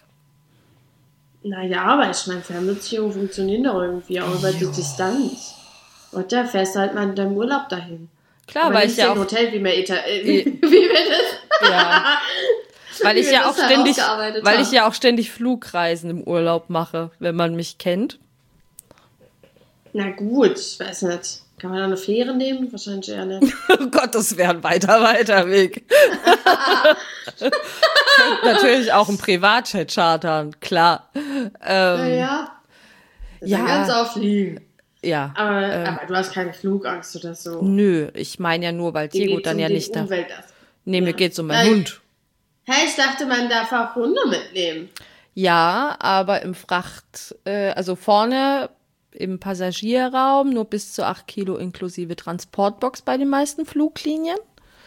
Naja, aber ich meine, Fernbeziehungen funktionieren doch irgendwie auch über die Distanz. Und da fährst du halt mal in deinem Urlaub dahin. Klar, aber weil nicht ich ja im auch, Hotel, wie wir, Eta äh, Eh. wie, wie wir das... ja, weil wie ich wir ja das auch ständig, herausgearbeitet weil haben. ich ja auch ständig Flugreisen im Urlaub mache, wenn man mich kennt. Na gut, ich weiß nicht. Kann man da eine Fähre nehmen? Wahrscheinlich eher nicht. Oh Gott, das wäre ein weiter, weiter Weg. Könnt natürlich auch ein Privatjet chartern, klar. Ähm, Naja. Das ja. ja. Ganz auffliegen. Ja. Aber, ähm, aber du hast keine Flugangst oder so. Nö, ich meine ja nur, weil Dir Diego geht's dann um ja den nicht da. Umweltaspekt. Nee, mir Ja. geht's um meinen Äh, Hund. Hey, ich dachte, man darf auch Hunde mitnehmen. Ja, aber im Fracht, äh, also vorne im Passagierraum nur bis zu acht Kilo inklusive Transportbox bei den meisten Fluglinien.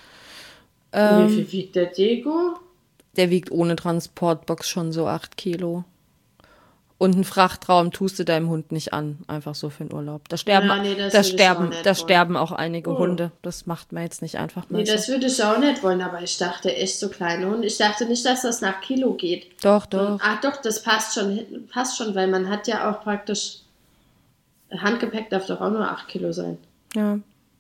Ähm, Wie viel wiegt der Diego? Der wiegt ohne Transportbox schon so acht Kilo. Und einen Frachtraum tust du deinem Hund nicht an, einfach so für den Urlaub. Da sterben, Ja, nee, das da würde ich auch sterben, nicht da wollen. sterben auch einige Oh. Hunde. Das macht man jetzt nicht einfach mal Nee, so. das würde ich auch nicht wollen, aber ich dachte echt so kleine Hunde. Ich dachte nicht, dass das nach Kilo geht. Doch, doch. Ach doch, das passt schon, passt schon, weil man hat ja auch praktisch, Handgepäck darf doch auch nur acht Kilo sein. Ja.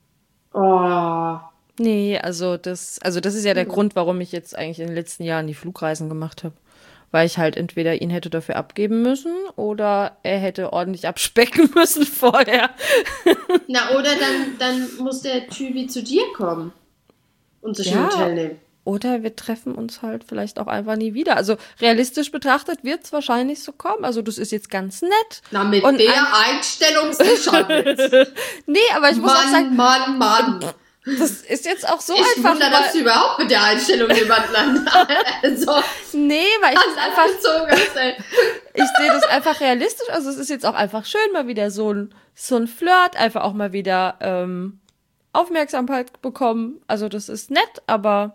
Oh, Nee, also das, also das ist ja der Grund, warum ich jetzt eigentlich in den letzten Jahren die Flugreisen gemacht habe. Weil ich halt entweder ihn hätte dafür abgeben müssen oder er hätte ordentlich abspecken müssen vorher. na oder dann, dann muss der Typi zu dir kommen und sich Ja. ein Hotel nehmen. Oder wir treffen uns halt vielleicht auch einfach nie wieder. Also realistisch betrachtet wird es wahrscheinlich so kommen. Also das ist jetzt ganz nett. Na, mit Und der ein- Einstellungssicherheit. Nee, aber ich muss auch Mann, sagen, Mann, Mann. das ist jetzt auch so Ich einfach. wundere, dass du Weil, überhaupt mit der Einstellung jemand landet. Also, nee, weil ich das einfach, angezogen hast, ey. ich sehe das einfach realistisch. Also es ist jetzt auch einfach schön, mal wieder so ein, so ein Flirt, einfach auch mal wieder ähm, Aufmerksamkeit bekommen. Also das ist nett, aber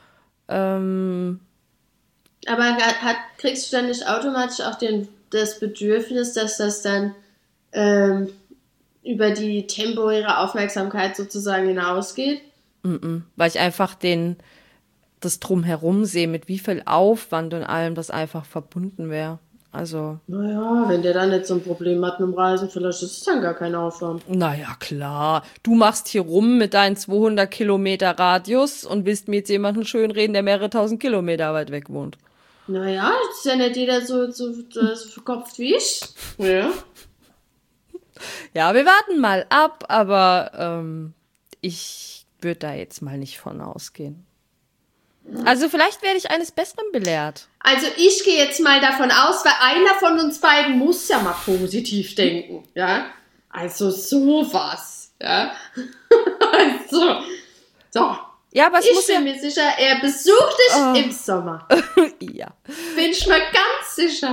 ähm, Aber hat, kriegst du dann nicht automatisch auch den, das Bedürfnis, dass das dann ähm, über die temporäre Aufmerksamkeit sozusagen hinausgeht? mm-mm, weil ich einfach den das Drumherum sehe, mit wie viel Aufwand und allem das einfach verbunden wäre. Also, Naja, wenn der dann nicht so ein Problem hat mit dem Reisen, vielleicht ist es dann gar kein Aufwand. naja, klar. Du machst hier rum mit deinen zweihundert Kilometer Radius und willst mir jetzt jemanden schönreden, der mehrere tausend Kilometer weit weg wohnt. Naja, ist ja nicht jeder so, so, so verkopft wie ich. Ja. Ja, wir warten mal ab, aber ähm, ich würde da jetzt mal nicht von ausgehen. Also vielleicht werde ich eines Besseren belehrt. Also ich gehe jetzt mal davon aus, weil einer von uns beiden muss ja mal positiv denken, ja. Also sowas, ja. Also, so. Ja, aber es Ich muss bin ja... mir sicher, er besucht dich Oh. im Sommer. Ja. Bin ich mir ganz sicher.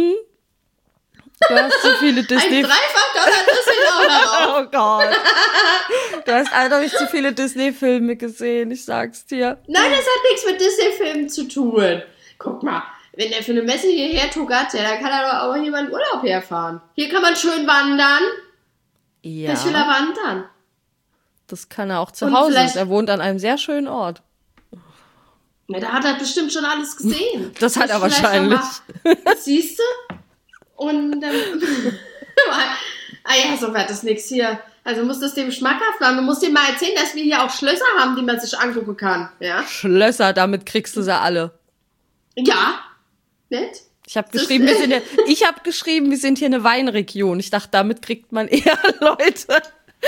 Du hast so viele Ein Disney... Dreifach-Dollar, das sind auch darauf. Oh Gott. Du hast eindeutig zu viele Disney-Filme gesehen, ich sag's dir. Nein, das hat nichts mit Disney-Filmen zu tun. Guck mal, wenn er für eine Messe hierher tuckert, ja, dann kann er doch auch jemand Urlaub herfahren. Hier kann man schön wandern. Ja, Was will er wandern? das kann er auch zu Und Hause. vielleicht- Er wohnt an einem sehr schönen Ort. Ja, da hat er bestimmt schon alles gesehen. Das hat er Vielleicht wahrscheinlich. noch mal- Siehst du? Und dann... ah ja, so wird das nichts hier. Also musst du es dem schmackhaft machen. Du musst ihm mal erzählen, dass wir hier auch Schlösser haben, die man sich angucken kann. Ja? Schlösser, damit kriegst du sie alle. Ja. Nett? Ich habe Das- geschrieben, wir sind ja, ich habe geschrieben, wir sind hier eine Weinregion. Ich dachte, damit kriegt man eher Leute.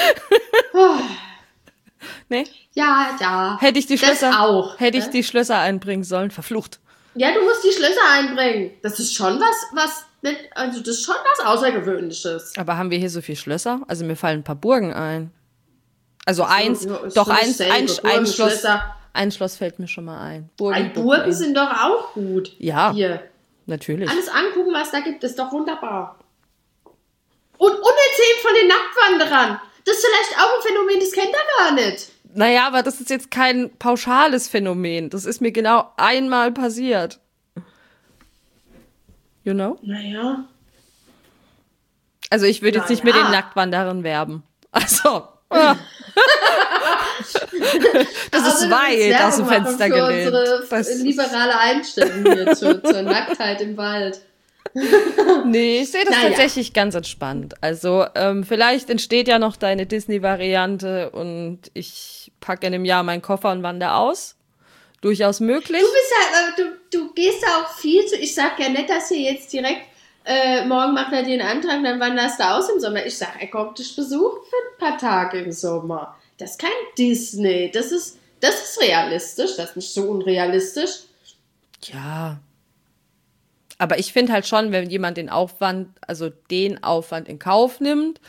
Nee, Ja, ja. hätte ich die Das Schlösser auch, hätte ich ne? die Schlösser einbringen sollen, verflucht. Ja, du musst die Schlösser einbringen. Das ist schon was, was nicht, also das ist schon was Außergewöhnliches. Aber haben wir hier so viele Schlösser? Also mir fallen ein paar Burgen ein. Also eins, ja, ist doch für eins, dasselbe. ein, Burgen, ein Schloss, Schlösser. ein Schloss fällt mir schon mal ein. Burgen, Ein Burgen sind doch auch gut. Ja. Hier. Natürlich. Alles angucken, was da gibt, ist doch wunderbar. Und unerzählen von den Nacktwanderern. Das ist vielleicht auch ein Phänomen, das kennt er gar nicht. Naja, aber das ist jetzt kein pauschales Phänomen. Das ist mir genau einmal passiert. You know? Naja. Also ich würde jetzt Na nicht mit ja. den Nacktwanderern werben. Also. ah. Das Also, ist weit aus dem Werbung Fenster machen für gelehnt. unsere Das ist- liberale Einstellung hier zur, zur Nacktheit im Wald. Nee, ich sehe das Naja. tatsächlich ganz entspannt. Also ähm, vielleicht entsteht ja noch deine Disney-Variante und ich packe in einem Jahr meinen Koffer und wandere aus. Durchaus möglich. Du bist ja, äh, du, du gehst da auch viel zu. Ich sag ja nicht, dass hier jetzt direkt äh, morgen macht er den Antrag, dann wanderst du aus im Sommer. Ich sag, er kommt dich besuchen für ein paar Tage im Sommer. Das ist kein Disney. Das ist, das ist realistisch. Das ist nicht so unrealistisch. Ja. Aber ich finde halt schon, wenn jemand den Aufwand, also den Aufwand in Kauf nimmt,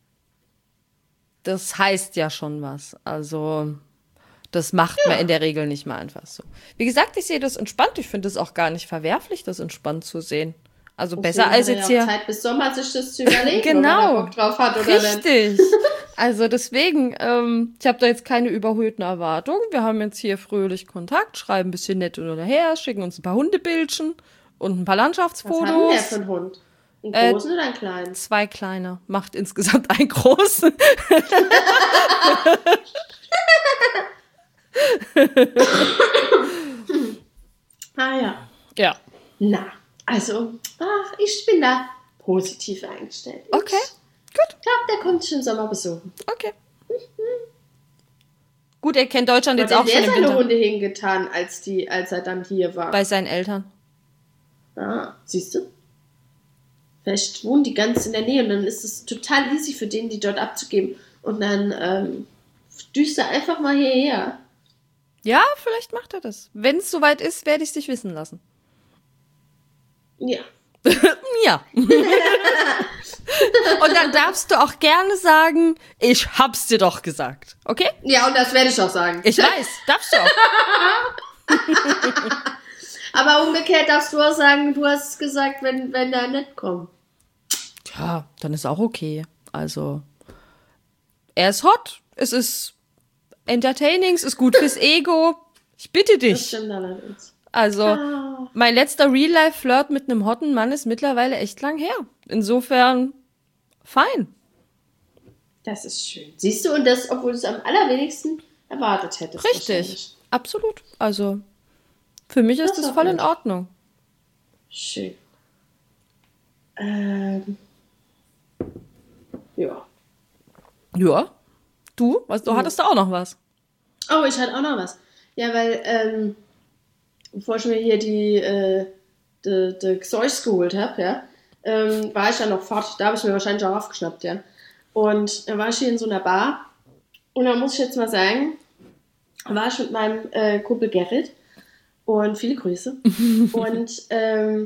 das heißt ja schon was. Also das macht man in der Regel nicht mal einfach so. Wie gesagt, ich sehe das entspannt. Ich finde es auch gar nicht verwerflich, das entspannt zu sehen. Also besser als Deswegen jetzt hat er ja hier. auch Zeit bis Sommer sich das zu überlegen, Genau. ob er Bock drauf hat oder nicht. Richtig. Also deswegen, ähm, ich habe da jetzt keine überhöhten Erwartungen. Wir haben jetzt hier fröhlich Kontakt, schreiben ein bisschen nett oder her, schicken uns ein paar Hundebildchen und ein paar Was hat denn der Landschaftsfotos. für ein Hund? Einen Äh, großen oder einen kleinen? Zwei kleine. Macht insgesamt einen großen. Ah ja. Ja. Na, also, ach, ich bin da positiv eingestellt. Ich Okay, gut. glaube, der kommt schon im Sommer besuchen. Okay. Gut, er kennt Deutschland Wo jetzt hat auch denn schon der im seine Winter. Hunde hingetan, als, die, als er dann hier war? Bei seinen Eltern. Ah, siehst du? Vielleicht wohnen die ganz in der Nähe und dann ist es total easy für den, die dort abzugeben. Und dann ähm, düst er einfach mal hierher. Ja, vielleicht macht er das. Wenn es soweit ist, werde ich es dich wissen lassen. Ja. Ja. Und dann darfst du auch gerne sagen, ich hab's dir doch gesagt. Okay? Ja, und das werde ich auch sagen. Ich weiß, darfst du auch. Aber umgekehrt darfst du auch sagen, du hast gesagt, wenn, wenn er nicht kommt. Ja, dann ist auch okay. Also, er ist hot, es ist entertaining, es ist gut fürs Ego. Ich bitte Das dich. stimmt allerdings. Also, Ah. mein letzter Real-Life-Flirt mit einem hotten Mann ist mittlerweile echt lang her. Insofern, fein. Das ist schön. Siehst du, und das, obwohl du es am allerwenigsten erwartet hättest. Richtig. Absolut. Also, für mich ist Das das ist voll auch in gut. Ordnung. Schön. Ähm. Ja. Ja. Du? Was, du Mhm. hattest da auch noch was? Oh, ich hatte auch noch was. Ja, weil, ähm, bevor ich mir hier die, äh, die, die Zeugs geholt habe, ja, ähm, war ich ja noch fort. Da habe ich mir wahrscheinlich auch aufgeschnappt, ja. Und dann war ich hier in so einer Bar. Und da muss ich jetzt mal sagen, war ich mit meinem äh, Kumpel Gerrit. Und viele Grüße. Und ähm,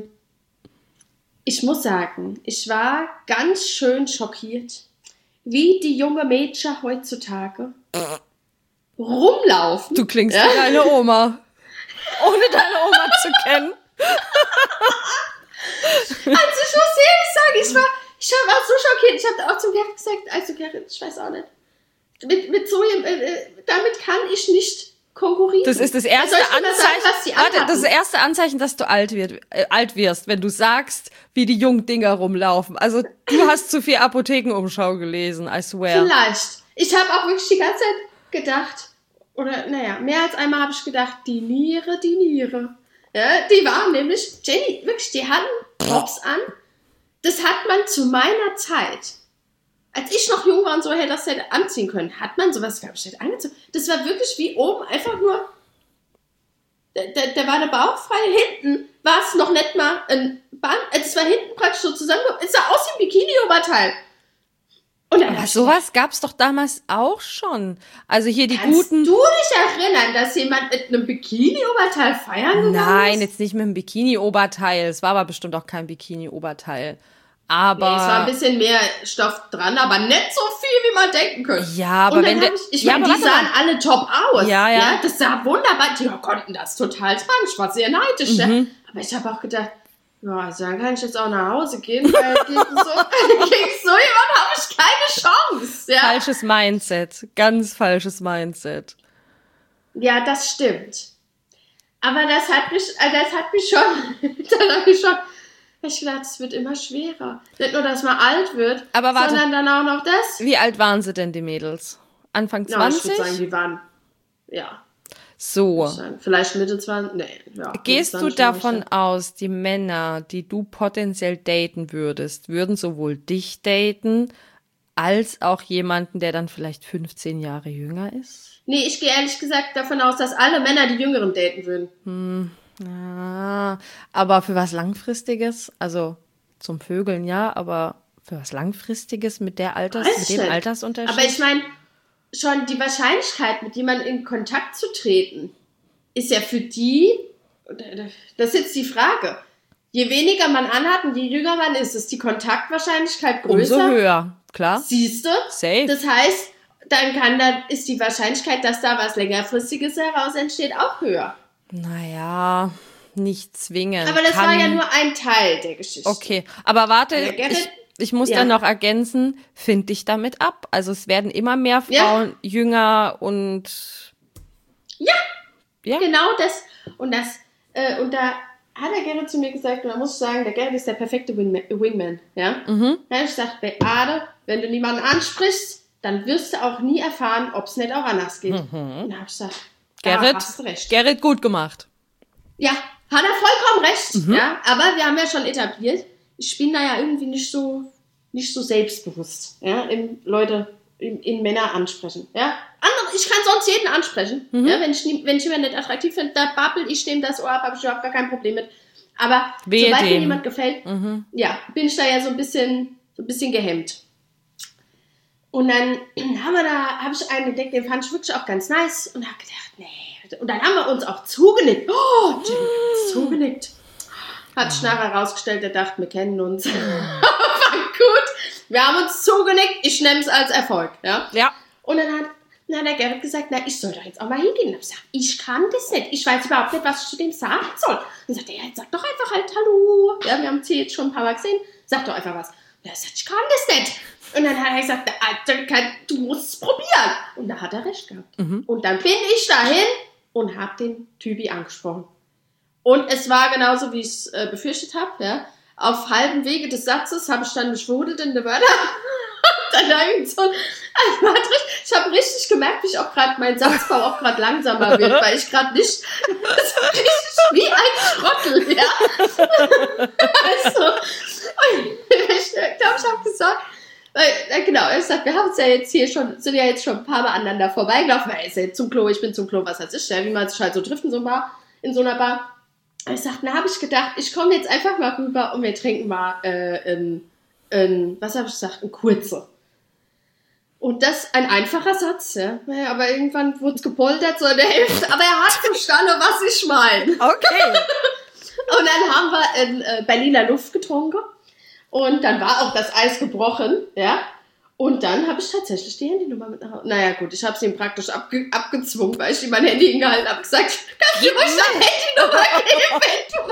ich muss sagen, ich war ganz schön schockiert, wie die junge Mädchen heutzutage rumlaufen. Du klingst ja? wie deine Oma. Ohne deine Oma zu kennen. Also ich muss ehrlich sagen, ich war, ich war so schockiert. Ich habe auch zum Gerrit gesagt, also Gerrit, ich weiß auch nicht. Mit, mit so äh, äh, damit kann ich nicht konkurrieren. Das ist das erste Soll ich dir mal sagen, Anzeichen. was die Warte, anhatten? das ist das erste Anzeichen, dass du alt, wird, äh, alt wirst, wenn du sagst, wie die jungen Dinger rumlaufen. Also du hast zu viel Apothekenumschau gelesen, I swear. Vielleicht. Ich habe auch wirklich die ganze Zeit gedacht, oder naja, mehr als einmal habe ich gedacht, die Niere, die Niere. Ja, die waren nämlich, Jenny, wirklich, die hatten Tops an. Das hat man zu meiner Zeit, als ich noch jung war und so hätte das hätte anziehen können, hat man sowas, glaube ich, nicht angezogen. Das war wirklich wie oben einfach nur, da, da, da war der Bauch frei, hinten war es noch nicht mal ein Band, es war hinten praktisch so zusammen, es sah aus wie ein Bikini-Oberteil. Und dann Aber sowas gab's doch damals auch schon. Also hier die Kannst guten... du dich erinnern, dass jemand mit einem Bikini-Oberteil feiern gegangen Nein, ist? jetzt nicht mit einem Bikini-Oberteil. Es war aber bestimmt auch kein Bikini-Oberteil. Aber... Nee, es war ein bisschen mehr Stoff dran, aber nicht so viel, wie man denken könnte. Ja, aber Und dann wenn hab der- ich, ich ja, meine, aber die warte sahen mal. alle top aus. Ja, ja. Das sah wunderbar. Die konnten das total tragen. Ich war sehr neidisch. Mhm. Ja. Aber ich habe auch gedacht, ja, also dann kann ich jetzt auch nach Hause gehen, weil gegen so, gegen so jemand habe ich keine Chance. Ja. Falsches Mindset. Ganz falsches Mindset. Ja, das stimmt. Aber das hat mich, äh, das hat mich schon, dann habe ich schon, ich gedacht, es wird immer schwerer. Nicht nur, dass man alt wird, Aber warte. sondern dann auch noch das. Wie alt waren sie denn, die Mädels? Anfang Ja, ich zwanzig? würde sagen, die waren, ja, So. sagen, vielleicht Mitte zwanzig, nee, ja. Gehst Mitte du zwanzig war ich davon da. aus, die Männer, die du potenziell daten würdest, würden sowohl dich daten, als auch jemanden, der dann vielleicht fünfzehn Jahre jünger ist? Nee, ich gehe ehrlich gesagt davon aus, dass alle Männer die Jüngeren daten würden. Ah, aber für was Langfristiges, also zum Vögeln ja, aber für was Langfristiges mit der Alters, Weiß mit ich dem nicht. Altersunterschied? Aber ich meine, schon die Wahrscheinlichkeit, mit jemandem in Kontakt zu treten, ist ja für die, das ist jetzt die Frage. Je weniger man anhat und je jünger man ist, ist die Kontaktwahrscheinlichkeit größer. Umso höher, klar. Siehst du? Safe. Das heißt, dann kann da, ist die Wahrscheinlichkeit, dass da was längerfristiges heraus entsteht, auch höher. Naja, nicht zwingend. Aber das Kann, war ja nur ein Teil der Geschichte. Okay, aber warte, Also Gerrit- ich, ich muss ja. dann noch ergänzen, find dich damit ab. Also es werden immer mehr Ja. Frauen jünger und Ja, ja, genau das. Und das, äh, und da hat der Gerrit zu mir gesagt, und da muss ich sagen, der Gerrit ist der perfekte Win- Wingman, ja. Mhm. Da habe ich gesagt, Beate, wenn du niemanden ansprichst, dann wirst du auch nie erfahren, ob es nicht auch anders geht. Mhm. Und da habe ich gesagt, Gerrit, da hast du recht. Gerrit, gut gemacht. Ja, hat er vollkommen recht, Mhm. ja. Aber wir haben ja schon etabliert, ich bin da ja irgendwie nicht so, nicht so selbstbewusst, ja, in Leute, in, in Männer ansprechen, ja. Andere, ich kann sonst jeden ansprechen, Mhm. ja, wenn ich, nie- wenn ich jemanden nicht attraktiv finde, da babbel ich dem das Ohr ab, habe ich überhaupt gar kein Problem mit. Aber Wehe sobald mir dem. jemand gefällt, Mhm. ja, bin ich da ja so ein bisschen, so ein bisschen gehemmt. Und dann haben wir da, habe ich einen entdeckt, den fand ich wirklich auch ganz nice und habe gedacht, nee. Und dann haben wir uns auch zugenickt. Oh, Jim, wir haben uns zugenickt. Hat sich nachher herausgestellt, der dachte, wir kennen uns. War gut. Wir haben uns zugenickt, ich nehme es als Erfolg. Ja. Ja. Und dann hat, dann hat der Gerrit gesagt, na, ich soll doch jetzt auch mal hingehen. Und ich habe gesagt, ich kann das nicht. Ich weiß überhaupt nicht, was ich zu dem sagen soll. Und dann sagt er, ja, sag doch einfach halt Hallo. Ja, wir haben sie jetzt schon ein paar Mal gesehen. Sag doch einfach was. Und er sagt, ich kann das nicht. Und dann hat er gesagt, Alter, kann- du musst es probieren. Und da hat er recht gehabt. Mhm. Und dann bin ich dahin und habe den Typi angesprochen. Und es war genauso, wie ich es äh, befürchtet habe. Ja. Auf halbem Wege des Satzes habe ich dann geschwudelt in der Wörter. Dann da irgend so, also, warte, ich habe richtig gemerkt, wie ich auch gerade, mein Satzbau auch gerade langsamer wird, weil ich gerade nicht, so richtig wie ein Schrottel, ja. Also, und ich glaube, ich habe gesagt, weil, ja, genau, er sagt, wir haben es ja jetzt hier schon, sind ja jetzt schon ein paar Mal aneinander vorbeigelaufen, weil er ist ja jetzt zum Klo, ich bin zum Klo, was heißt ich, ja, wie man sich halt so trifft in so, Bar, in so einer Bar. Und ich sagte, na, habe ich gedacht, ich komme jetzt einfach mal rüber und wir trinken mal äh, ein, ein, was habe ich gesagt, ein Kurze. Und das ist ein einfacher Satz, ja. Naja, aber irgendwann wurde es gepoltert, so in der Hälfte. Aber er hat verstanden, was ich meine. Okay. Und dann haben wir in äh, Berliner Luft getrunken. Und dann war auch das Eis gebrochen, ja. Und dann habe ich tatsächlich die Handynummer mit nach Hause. Naja, gut, ich habe sie ihm praktisch abge abgezwungen, weil ich ihm mein Handy hingehalten habe. Gesagt, kannst du ruhig deine Handynummer geben, wenn du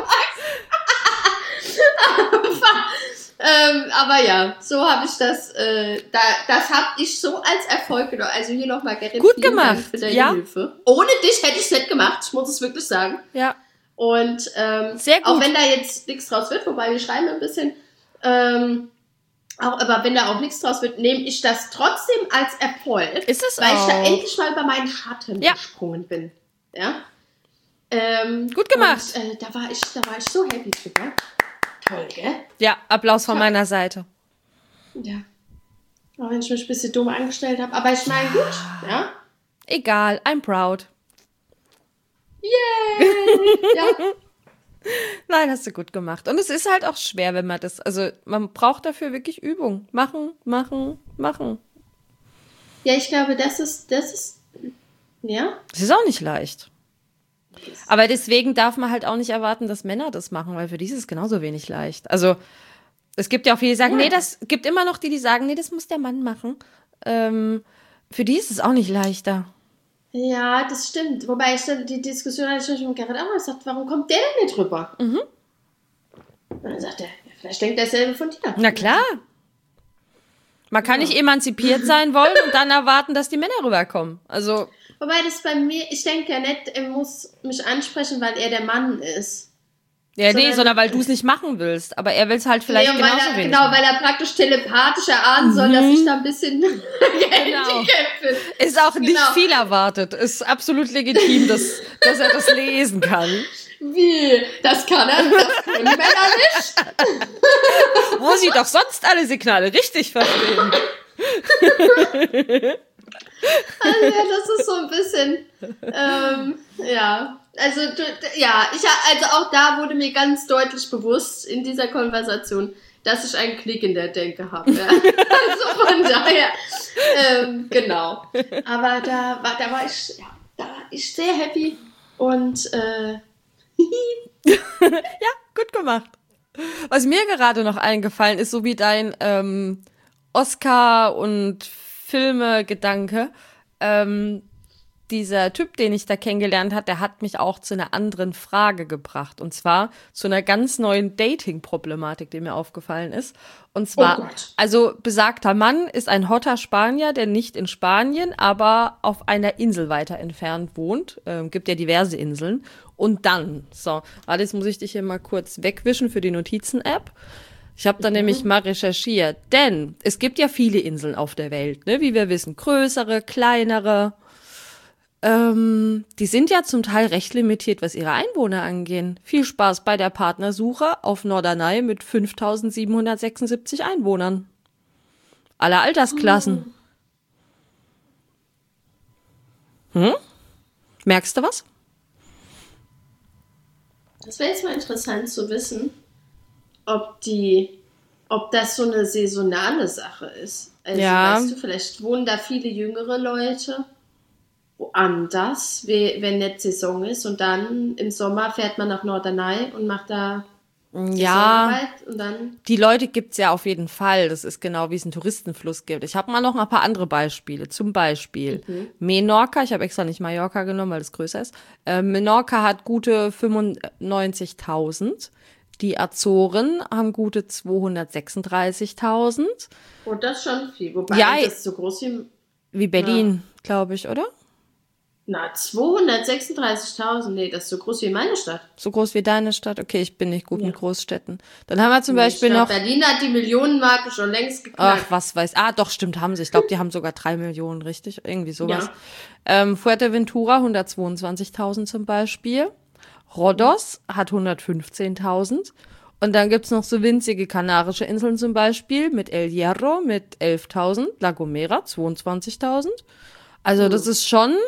magst. aber, ähm, aber ja, so habe ich das, äh, da, das habe ich so als Erfolg genommen. Also hier nochmal, Gerrit, Gut vielen gemacht, Dank für deine ja. Hilfe. Ohne dich hätte ich es nicht gemacht, ich muss es wirklich sagen. Ja. Und ähm, Sehr gut. auch wenn da jetzt nichts draus wird, wobei wir schreiben ein bisschen, ähm, auch, aber wenn da auch nichts draus wird, nehme ich das trotzdem als Erfolg, Ist es weil auch. ich da endlich mal über meinen Schatten Ja. gesprungen bin. Ja. Ähm, Gut gemacht. Und, äh, da war ich, da war ich so happy drüber. Toll, gell? Ja, Applaus von Ja. meiner Seite. Ja. Auch wenn ich mich ein bisschen dumm angestellt habe, aber ich meine gut, ja. Egal, I'm proud. Yay! Ja. Nein, hast du gut gemacht. Und es ist halt auch schwer, wenn man das, also man braucht dafür wirklich Übung. Machen, machen, machen. Ja, ich glaube, das ist, das ist, ja. Es ist auch nicht leicht. Aber deswegen darf man halt auch nicht erwarten, dass Männer das machen, weil für die ist es genauso wenig leicht. Also es gibt ja auch viele, die sagen, Ja. nee, das gibt immer noch die, die sagen, nee, das muss der Mann machen. Ähm, für die ist es auch nicht leichter. Ja, das stimmt. Wobei ich dann die Diskussion hatte ich schon mit Gerrit auch mal gesagt, warum kommt der denn nicht rüber? Mhm. Und dann sagt er, ja, vielleicht denkt er dasselbe von dir. Na klar. Man kann Ja. nicht emanzipiert sein wollen und dann erwarten, dass die Männer rüberkommen. Also, Wobei das bei mir, ich denke ja nicht, er muss mich ansprechen, weil er der Mann ist. ja, nee, Sondern- sondern weil du es nicht machen willst. Aber er will es halt vielleicht Nee, weil genauso er, wenig. genau, weil er praktisch telepathisch erahnen soll, dass ich da ein bisschen Genau. gehandicapt bin. Ist auch nicht Genau. viel erwartet. Ist absolut legitim, dass, dass er das lesen kann. Wie? Das kann er, das können Männer nicht. Wo sie doch sonst alle Signale richtig verstehen. Also, ja, das ist so ein bisschen, ähm, ja, also, du, ja, ich, also auch da wurde mir ganz deutlich bewusst in dieser Konversation, dass ich einen Klick in der Denke habe. Ja. Also von daher, ähm, genau. Aber da war, da war ich, ja, da war ich sehr happy und, äh, Ja, gut gemacht. Was mir gerade noch eingefallen ist, so wie dein ähm, Oscar- und Filme-Gedanke, ähm, dieser Typ, den ich da kennengelernt habe, der hat mich auch zu einer anderen Frage gebracht. Und zwar zu einer ganz neuen Dating-Problematik, die mir aufgefallen ist. Und zwar, Oh Gott. also besagter Mann ist ein hotter Spanier, der nicht in Spanien, aber auf einer Insel weiter entfernt wohnt. Ähm, gibt ja diverse Inseln. Und dann, so, warte, jetzt muss ich dich hier mal kurz wegwischen für die Notizen-App. Ich habe da mhm. nämlich mal recherchiert, denn es gibt ja viele Inseln auf der Welt, ne? Wie wir wissen, größere, kleinere. Ähm, die sind ja zum Teil recht limitiert, was ihre Einwohner angehen. Viel Spaß bei der Partnersuche auf Norderney mit fünftausendsiebenhundertsechsundsiebzig Einwohnern. Aller Altersklassen. Hm? Merkst du was? Das wäre jetzt mal interessant zu wissen, ob die, ob das so eine saisonale Sache ist. Also, ja. weißt du, vielleicht wohnen da viele jüngere Leute woanders, wenn nicht Saison ist, und dann im Sommer fährt man nach Norderney und macht da ja, und dann die Leute gibt's ja auf jeden Fall. Das ist genau, wie es einen Touristenfluss gibt. Ich habe mal noch ein paar andere Beispiele. Zum Beispiel mhm. Menorca. Ich habe extra nicht Mallorca genommen, weil es größer ist. Äh, Menorca hat gute fünfundneunzigtausend. Die Azoren haben gute zweihundertsechsunddreißigtausend. Oh, das ist schon viel. Wobei ja, das ist so groß wie... Wie Berlin, ja. glaube ich, oder? Na, zweihundertsechsunddreißigtausend, nee, das ist so groß wie meine Stadt. So groß wie deine Stadt? Okay, ich bin nicht gut ja. mit Großstädten. Dann haben wir zum nee, Beispiel glaub, noch... Berlin hat die Millionenmarke schon längst geknackt. Ach, was weiß... Ah, doch, stimmt, haben sie. Ich glaube, die haben sogar drei Millionen, richtig? Irgendwie sowas. Ja. Ähm, Fuerteventura hundertzweiundzwanzigtausend zum Beispiel. Rhodos hat hundertfünfzehntausend. Und dann gibt's noch so winzige kanarische Inseln zum Beispiel mit El Hierro mit elftausend. La Gomera zweiundzwanzigtausend. Also hm. das ist schon...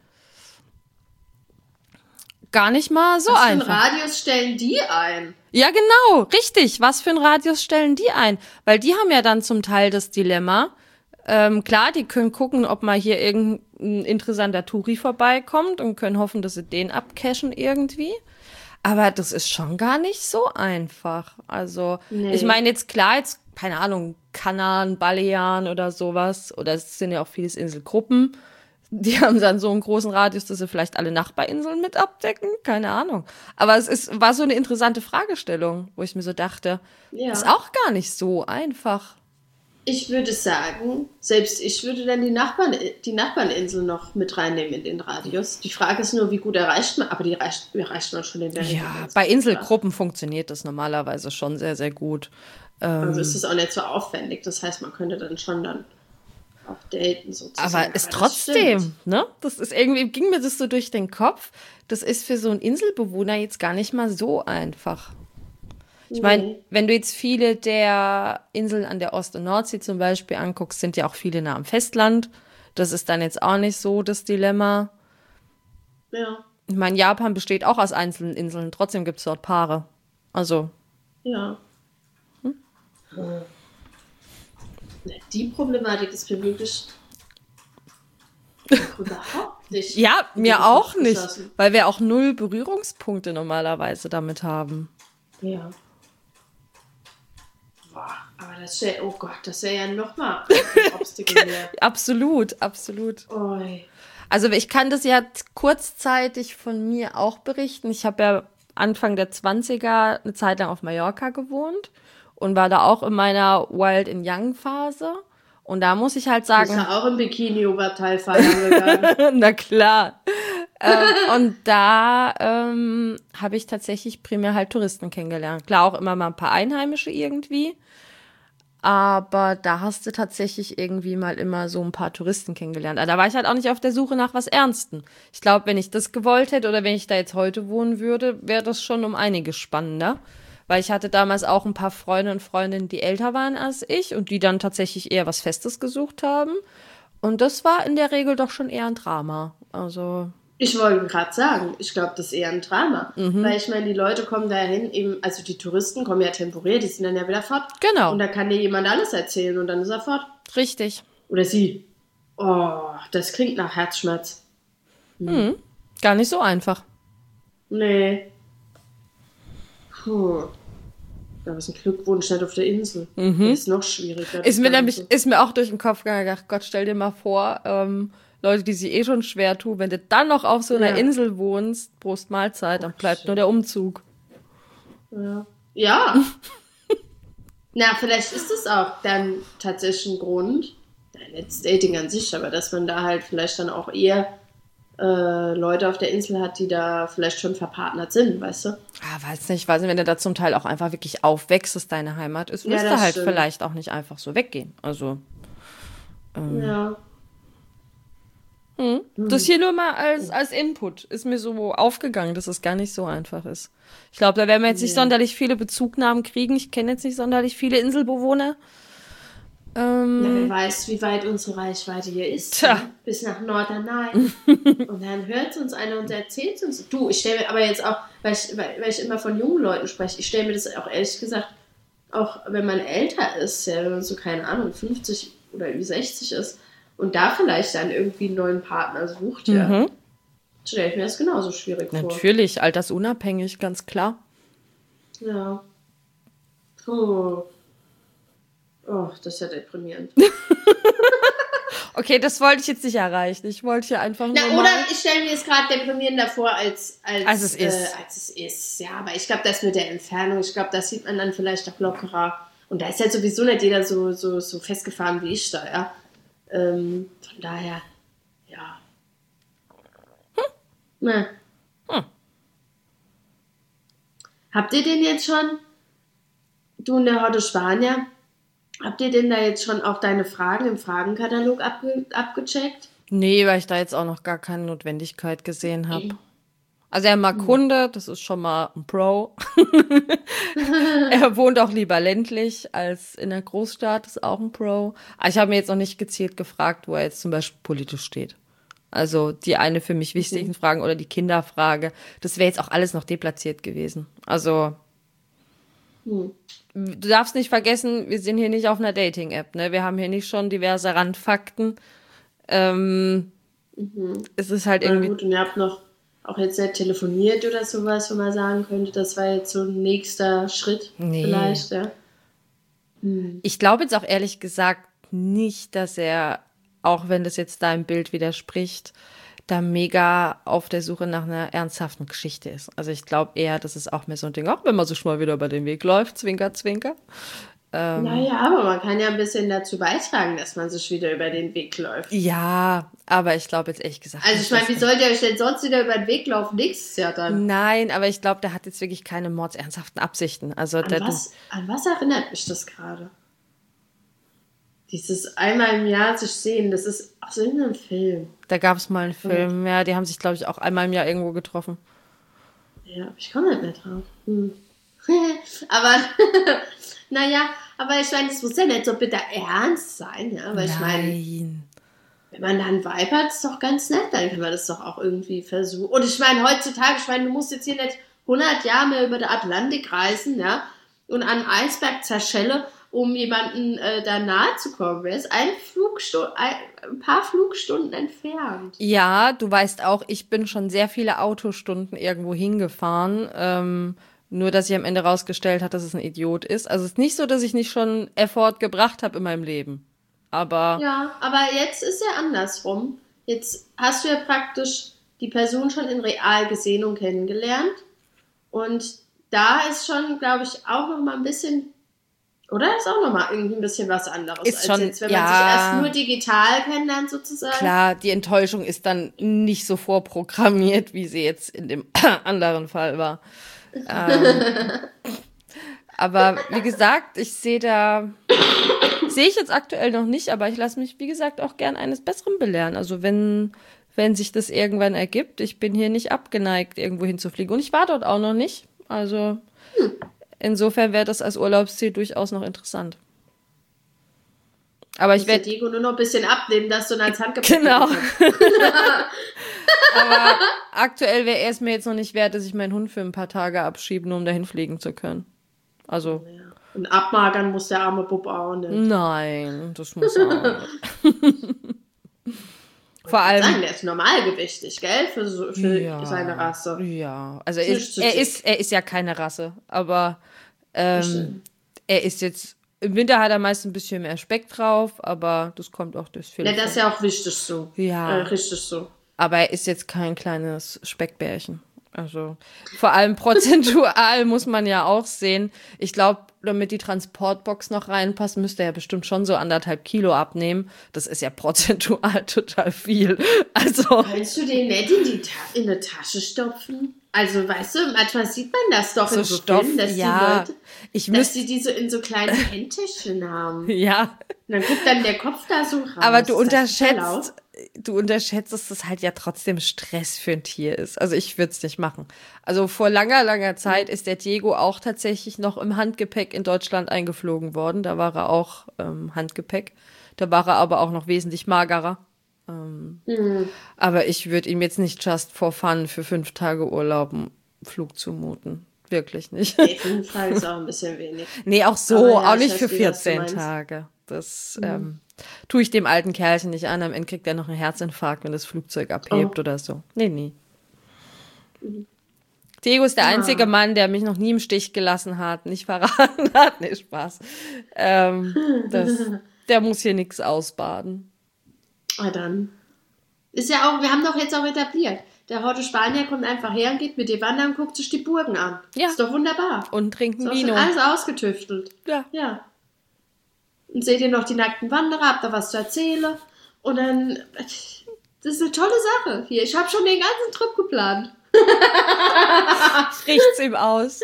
gar nicht mal so einfach. Was einfach. für einen Radius stellen die ein? Ja, genau, richtig. Was für einen Radius stellen die ein? Weil die haben ja dann zum Teil das Dilemma. Ähm, klar, die können gucken, ob mal hier irgendein interessanter Touri vorbeikommt und können hoffen, dass sie den abcashen irgendwie. Aber das ist schon gar nicht so einfach. Also, nee. Ich meine jetzt klar, jetzt, keine Ahnung, Kanaren, Balearen oder sowas. Oder es sind ja auch vieles Inselgruppen. Die haben dann so einen großen Radius, dass sie vielleicht alle Nachbarinseln mit abdecken. Keine Ahnung. Aber es ist, war so eine interessante Fragestellung, wo ich mir so dachte, ja. ist auch gar nicht so einfach. Ich würde sagen, selbst ich würde dann die Nachbarn, die Nachbarninsel noch mit reinnehmen in den Radius. Die Frage ist nur, wie gut erreicht man, aber die erreicht, erreicht man schon in der Regel. Ja, bei Inselgruppen ja. funktioniert das normalerweise schon sehr, sehr gut. Ähm, also ist es auch nicht so aufwendig. Das heißt, man könnte dann schon dann auch daten sozusagen. Aber ist trotzdem, ne? Das ist irgendwie, ging mir das so durch den Kopf. Das ist für so einen Inselbewohner jetzt gar nicht mal so einfach. Ich meine, nee. wenn du jetzt viele der Inseln an der Ost- und Nordsee zum Beispiel anguckst, sind ja auch viele nah am Festland. Das ist dann jetzt auch nicht so das Dilemma. Ja. Ich meine, Japan besteht auch aus einzelnen Inseln. Trotzdem gibt es dort Paare. Also. Ja. Hm? Die Problematik ist mir wirklich überhaupt nicht. Ja, mir auch nicht. Weil wir auch null Berührungspunkte normalerweise damit haben. Ja. Boah, aber das wäre, oh Gott, das wäre ja nochmal ein Obstacle mehr. Absolut, absolut. Oi. Also ich kann das ja kurzzeitig von mir auch berichten. Ich habe ja Anfang der zwanziger eine Zeit lang auf Mallorca gewohnt und war da auch in meiner Wild and Young Phase. Und da muss ich halt sagen... Du bist ja auch im Bikini-Oberteil feiern gegangen. Na klar. ähm, und da ähm, habe ich tatsächlich primär halt Touristen kennengelernt. Klar, auch immer mal ein paar Einheimische irgendwie. Aber da hast du tatsächlich irgendwie mal immer so ein paar Touristen kennengelernt. Aber da war ich halt auch nicht auf der Suche nach was Ernstem. Ich glaube, wenn ich das gewollt hätte oder wenn ich da jetzt heute wohnen würde, wäre das schon um einiges spannender. Weil ich hatte damals auch ein paar Freunde und Freundinnen, die älter waren als ich und die dann tatsächlich eher was Festes gesucht haben. Und das war in der Regel doch schon eher ein Drama. Also... Ich wollte gerade sagen, ich glaube, das ist eher ein Drama. Mhm. Weil ich meine, die Leute kommen dahin, eben, also die Touristen kommen ja temporär, die sind dann ja wieder fort. Genau. Und da kann dir jemand alles erzählen und dann ist er fort. Richtig. Oder sie. Oh, das klingt nach Herzschmerz. Hm. Mhm. Gar nicht so einfach. Nee. Puh. Aber es ist ein Glückwunsch nicht auf der Insel. Mhm. Das ist noch schwieriger. Ist mir, nämlich, ist mir auch durch den Kopf gegangen, Gott, stell dir mal vor, ähm, Leute, die sich eh schon schwer tun, wenn du dann noch auf so einer Ja. Insel wohnst, Prost Mahlzeit, dann bleibt nur der Umzug. Ja. Ja. Na, vielleicht ist das auch dann tatsächlich ein Grund, ja, jetzt Dating an sich, aber dass man da halt vielleicht dann auch eher äh, Leute auf der Insel hat, die da vielleicht schon verpartnert sind, weißt du? Ah, weiß nicht, weiß nicht, wenn du da zum Teil auch einfach wirklich aufwächst, dass deine Heimat ist, Ja, wirst du das halt stimmt. vielleicht auch nicht einfach so weggehen. Also, Ja. hm. das hier nur mal als, als Input ist mir so aufgegangen, dass es gar nicht so einfach ist. Ich glaube, da werden wir jetzt nicht Ja. sonderlich viele Bezugnahmen kriegen. Ich kenne jetzt nicht sonderlich viele Inselbewohner. Ähm, Na, wer weiß, wie weit unsere Reichweite hier ist. Tja. Ne? Bis nach Norderney. Und dann hört uns einer und erzählt uns. Du, ich stelle mir aber jetzt auch, weil ich, weil, weil ich immer von jungen Leuten spreche, ich stelle mir das auch ehrlich gesagt, auch wenn man älter ist, ja, wenn man so, keine Ahnung, fünfzig oder irgendwie sechzig ist und da vielleicht dann irgendwie einen neuen Partner sucht, ja, Mhm. stelle ich mir das genauso schwierig vor. Natürlich, altersunabhängig, ganz klar. Ja. Puh. Oh, das ist ja deprimierend. Okay, das wollte ich jetzt nicht erreichen. Ich wollte hier einfach nur Na, mal... oder ich stelle mir es gerade deprimierender vor, als, als, Als es ist. Äh, als es ist. Ja, aber ich glaube, das mit der Entfernung, ich glaube, das sieht man dann vielleicht auch lockerer. Und da ist halt sowieso nicht jeder so, so, so festgefahren wie ich da, ja. Ähm, von daher, ja. Hm. Na. Hm. Habt ihr den jetzt schon, du und der Horde Spanier, habt ihr denn da jetzt schon auch deine Fragen im Fragenkatalog abge abgecheckt? Nee, weil ich da jetzt auch noch gar keine Notwendigkeit gesehen habe. Also er mag Hunde, das ist schon mal ein Pro. Er wohnt auch lieber ländlich als in der Großstadt, ist auch ein Pro. Aber ich habe mir jetzt noch nicht gezielt gefragt, wo er jetzt zum Beispiel politisch steht. Also die eine für mich wichtigen Mhm. Fragen oder die Kinderfrage, das wäre jetzt auch alles noch deplatziert gewesen. Also Hm. du darfst nicht vergessen, wir sind hier nicht auf einer Dating-App, ne? Wir haben hier nicht schon diverse Randfakten. Ähm, Es ist halt Na irgendwie... gut, und ihr habt noch auch jetzt nicht telefoniert oder sowas, wo man sagen könnte, das war jetzt so ein nächster Schritt Nee. vielleicht, ja. Ich glaube jetzt auch ehrlich gesagt nicht, dass er, auch wenn das jetzt deinem Bild widerspricht, da mega auf der Suche nach einer ernsthaften Geschichte ist. Also ich glaube eher, das ist auch mehr so ein Ding, auch wenn man so schon mal wieder über den Weg läuft, zwinker, zwinker. Naja, aber man kann ja ein bisschen dazu beitragen, dass man sich wieder über den Weg läuft. Ja, aber ich glaube jetzt ehrlich gesagt Also nicht, ich meine, dass wie sollt ihr euch denn sonst wieder über den Weg laufen? Nächstes Jahr dann. Nein, aber ich glaube, der hat jetzt wirklich keine mordsernsthaften Absichten. Also An der, was, an was erinnert mich das gerade? Dieses einmal im Jahr sich sehen, das ist aus irgendeinem Film. da gab es mal einen Film, ja, die haben sich, glaube ich, auch einmal im Jahr irgendwo getroffen. Ja, ich komme nicht mehr drauf. Hm. aber, naja, aber ich meine, das muss ja nicht so bitter ernst sein, ja, weil ich meine, Nein. wenn man da einen Vibe hat, ist doch ganz nett, dann kann man das doch auch irgendwie versuchen. Und ich meine, heutzutage, ich meine, du musst jetzt hier nicht hundert Jahre mehr über den Atlantik reisen, ja, und an einen Eisberg zerschelle, um jemanden äh, da nahe zu kommen. Er ist ein Flugstu ein, ein paar Flugstunden entfernt. Ja, du weißt auch, ich bin schon sehr viele Autostunden irgendwo hingefahren. Ähm, nur, dass sich am Ende rausgestellt hat, dass es ein Idiot ist. Also es ist nicht so, dass ich nicht schon Effort gebracht habe in meinem Leben. Aber Ja, aber jetzt ist ja andersrum. Jetzt hast du ja praktisch die Person schon in real gesehen und kennengelernt. Und da ist schon, glaube ich, auch noch mal ein bisschen, oder ist auch noch mal irgendwie ein bisschen was anderes, Ist als schon, jetzt, wenn ja. man sich erst nur digital kennenlernt sozusagen. klar, die Enttäuschung ist dann nicht so vorprogrammiert, wie sie jetzt in dem anderen Fall war. Ähm, aber wie gesagt, ich sehe da, sehe ich jetzt aktuell noch nicht, aber ich lasse mich, wie gesagt, auch gern eines Besseren belehren. Also wenn, wenn sich das irgendwann ergibt, ich bin hier nicht abgeneigt, irgendwo hinzufliegen. Und ich war dort auch noch nicht. Also insofern wäre das als Urlaubsziel durchaus noch interessant. Aber ich Muss der werde... Diego nur noch ein bisschen abnehmen, dass du ihn als Handgepäck Genau. hast. Aber aktuell wäre es mir jetzt noch nicht wert, dass ich meinen Hund für ein paar Tage abschiebe, nur um dahin fliegen zu können. Also, Ja. Und abmagern muss der arme Bub auch nicht. nein, das muss auch nicht. Vor Ich sagen, allem, der ist normalgewichtig, gell? Für, so, für ja, seine Rasse. ja, also er Nicht ist, zu er dick. ist, er ist ja keine Rasse, aber ähm, Stimmt. er ist jetzt im Winter hat er meist ein bisschen mehr Speck drauf, aber das kommt auch durch viel. Ja, das ist ja auch wichtig so. Ja. Äh, richtig so. Aber er ist jetzt kein kleines Speckbärchen. Also vor allem prozentual muss man ja auch sehen. Ich glaube, damit die Transportbox noch reinpasst, müsste er bestimmt schon so anderthalb Kilo abnehmen. Das ist ja prozentual total viel. Also Willst du den nicht in die Ta in eine Tasche stopfen? Also, weißt du, manchmal sieht man das doch so in so Stoff, Filmen, dass ja. die Leute, ich dass müsste, die die so in so kleinen Handtäschchen haben. ja. Und dann guckt dann der Kopf da so raus. Aber du Ist das total laut? unterschätzt, du unterschätzt, dass das halt ja trotzdem Stress für ein Tier ist. Also ich würde es nicht machen. Also vor langer, langer Zeit ist der Diego auch tatsächlich noch im Handgepäck in Deutschland eingeflogen worden. Da war er auch ähm, Handgepäck. Da war er aber auch noch wesentlich magerer. Ähm, Mhm. Aber ich würde ihm jetzt nicht just for fun für fünf Tage Urlaub einen Flug zumuten. Wirklich nicht. Nee, fünf Tage ist auch ein bisschen wenig. Nee, auch so, Aber ja, auch ich nicht weiß, für wie das du vierzehn meinst. Tage. Das ähm, tue ich dem alten Kerlchen nicht an. Am Ende kriegt er noch einen Herzinfarkt, wenn das Flugzeug abhebt Oh. oder so. Nee, nee. Diego ist der einzige Mann, der mich noch nie im Stich gelassen hat, nicht verraten hat. Nee, Spaß. Ähm, das, der muss hier nichts ausbaden. Ah, dann. Ist ja auch, wir haben doch jetzt auch etabliert. Der Horte Spanier kommt einfach her und geht mit dir wandern und guckt sich die Burgen an. Ja. Ist doch wunderbar. Und trinken So ist schon Vino. alles ausgetüftelt. Ja. Ja. Und seht ihr noch die nackten Wanderer, habt da was zu erzählen. Und dann, das ist eine tolle Sache hier. Ich habe schon den ganzen Trip geplant. Riecht's ihm aus.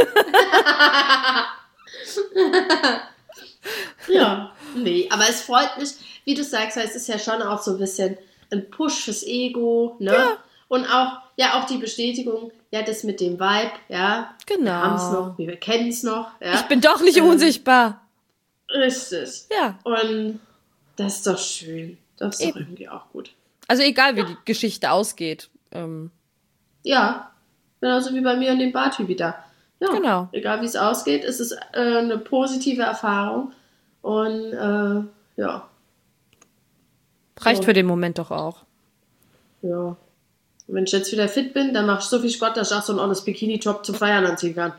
Ja, nee, aber es freut mich, wie du sagst, weil es ist ja schon auch so ein bisschen ein Push fürs Ego, ne? Ja. Und auch, ja, auch die Bestätigung, ja, das mit dem Vibe, ja. Genau. Wir haben es noch, wir kennen es noch, ja. Ich bin doch nicht Ähm, unsichtbar. Richtig. Ja. Und das ist doch schön. Das ist Eben. doch irgendwie auch gut. Also egal, wie die Geschichte ausgeht. Ähm, Ja, genauso wie bei mir und dem Bartyp da. Ja, Genau. egal wie es ausgeht, es ist äh, eine positive Erfahrung. Und äh, ja, reicht So. für den Moment doch auch. ja. Und wenn ich jetzt wieder fit bin, dann mache ich so viel Sport, dass ich auch so ein ordentliches Bikini-Top zum Feiern anziehen kann.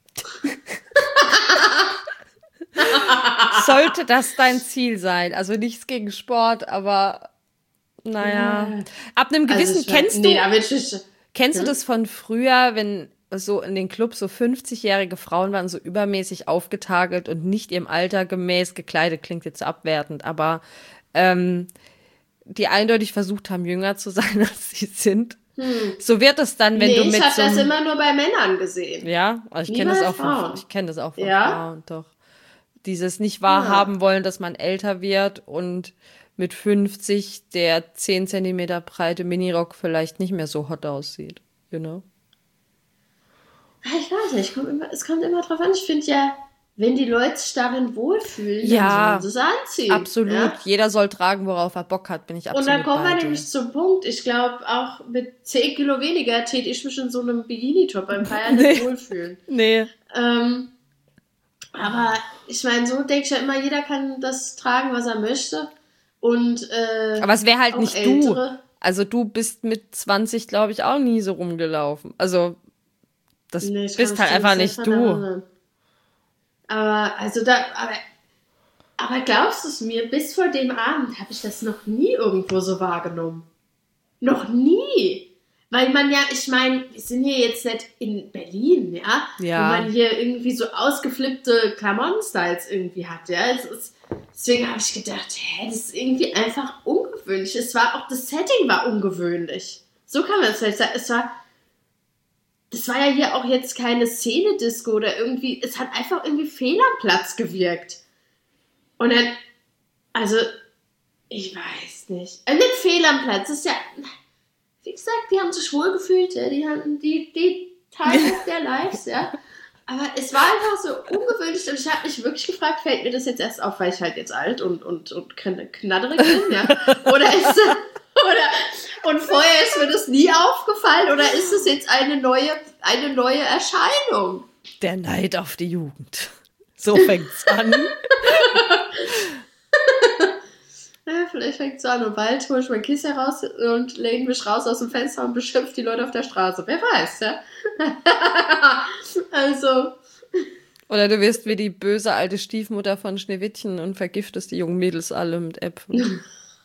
Sollte das dein Ziel sein? Also nichts gegen Sport, aber naja. Ja. Ab einem gewissen, Also ich- kennst nee, du, aber ich, ich, kennst du Hm? das von früher, wenn so in den Clubs so fünfzigjährige Frauen waren, so übermäßig aufgetagelt und nicht ihrem Alter gemäß gekleidet, klingt jetzt abwertend, aber ähm, die eindeutig versucht haben, jünger zu sein, als sie sind. So wird es dann, wenn nee, du mit ich habe so das einem- immer nur bei Männern gesehen. Ja, also ich Nie kenne das bei auch von, Frauen. ich kenne das auch von Ja? Frauen, doch. Dieses nicht wahrhaben wollen, dass man älter wird und mit fünfzig der zehn Zentimeter breite Minirock vielleicht nicht mehr so hot aussieht, you know? Ich weiß nicht, kommt immer, es kommt immer drauf an. Ich finde ja, wenn die Leute sich darin wohlfühlen, Ja, dann sollen sie es anziehen. Absolut. Ja? Jeder soll tragen, worauf er Bock hat, bin ich Und absolut dann kommen wir bei dir. nämlich zum Punkt. Ich glaube, auch mit zehn Kilo weniger täte ich mich in so einem Bikini-Top beim Feiern Nee. nicht wohlfühlen. Nee, Ähm, aber ich meine, so denke ich ja immer, jeder kann das tragen, was er möchte. Und äh, aber es wäre halt auch nicht Ältere. du. Also du bist mit zwanzig, glaube ich, auch nie so rumgelaufen. Also das Nee, ich kann bist mich halt da einfach nicht nicht dran du. erinnern. Aber, also da, aber, aber glaubst du es mir, bis vor dem Abend habe ich das noch nie irgendwo so wahrgenommen. Noch nie. Weil man ja, ich meine, wir sind hier jetzt nicht in Berlin, ja? Ja. Wo man hier irgendwie so ausgeflippte Klamotten-Styles irgendwie hat, ja? Es ist, deswegen habe ich gedacht, hä, das ist irgendwie einfach ungewöhnlich. Es war auch, das Setting war ungewöhnlich. So kann man es vielleicht sagen. Es war, das war ja hier auch jetzt keine Szene-Disco oder irgendwie, es hat einfach irgendwie fehl am Platz gewirkt. Und dann, also, ich weiß nicht. Äh, nicht fehl am Platz, das ist ja, wie gesagt, die haben sich wohl gefühlt, ja, die hatten die, die Teil der Lives, ja. Aber es war einfach so ungewöhnlich und ich habe mich wirklich gefragt, fällt mir das jetzt erst auf, weil ich halt jetzt alt und, und, und knadderig bin, ja? Oder ist oder, und vorher ist mir das nie aufgefallen oder ist es jetzt eine neue, eine neue Erscheinung? Der Neid auf die Jugend. So fängt's an. Ja, vielleicht fängt es so an und bald hole ich mein Kissen raus und lehne mich raus aus dem Fenster und beschimpfe die Leute auf der Straße. Wer weiß, ja? Also, Oder du wirst wie die böse alte Stiefmutter von Schneewittchen und vergiftest die jungen Mädels alle mit Äpfeln.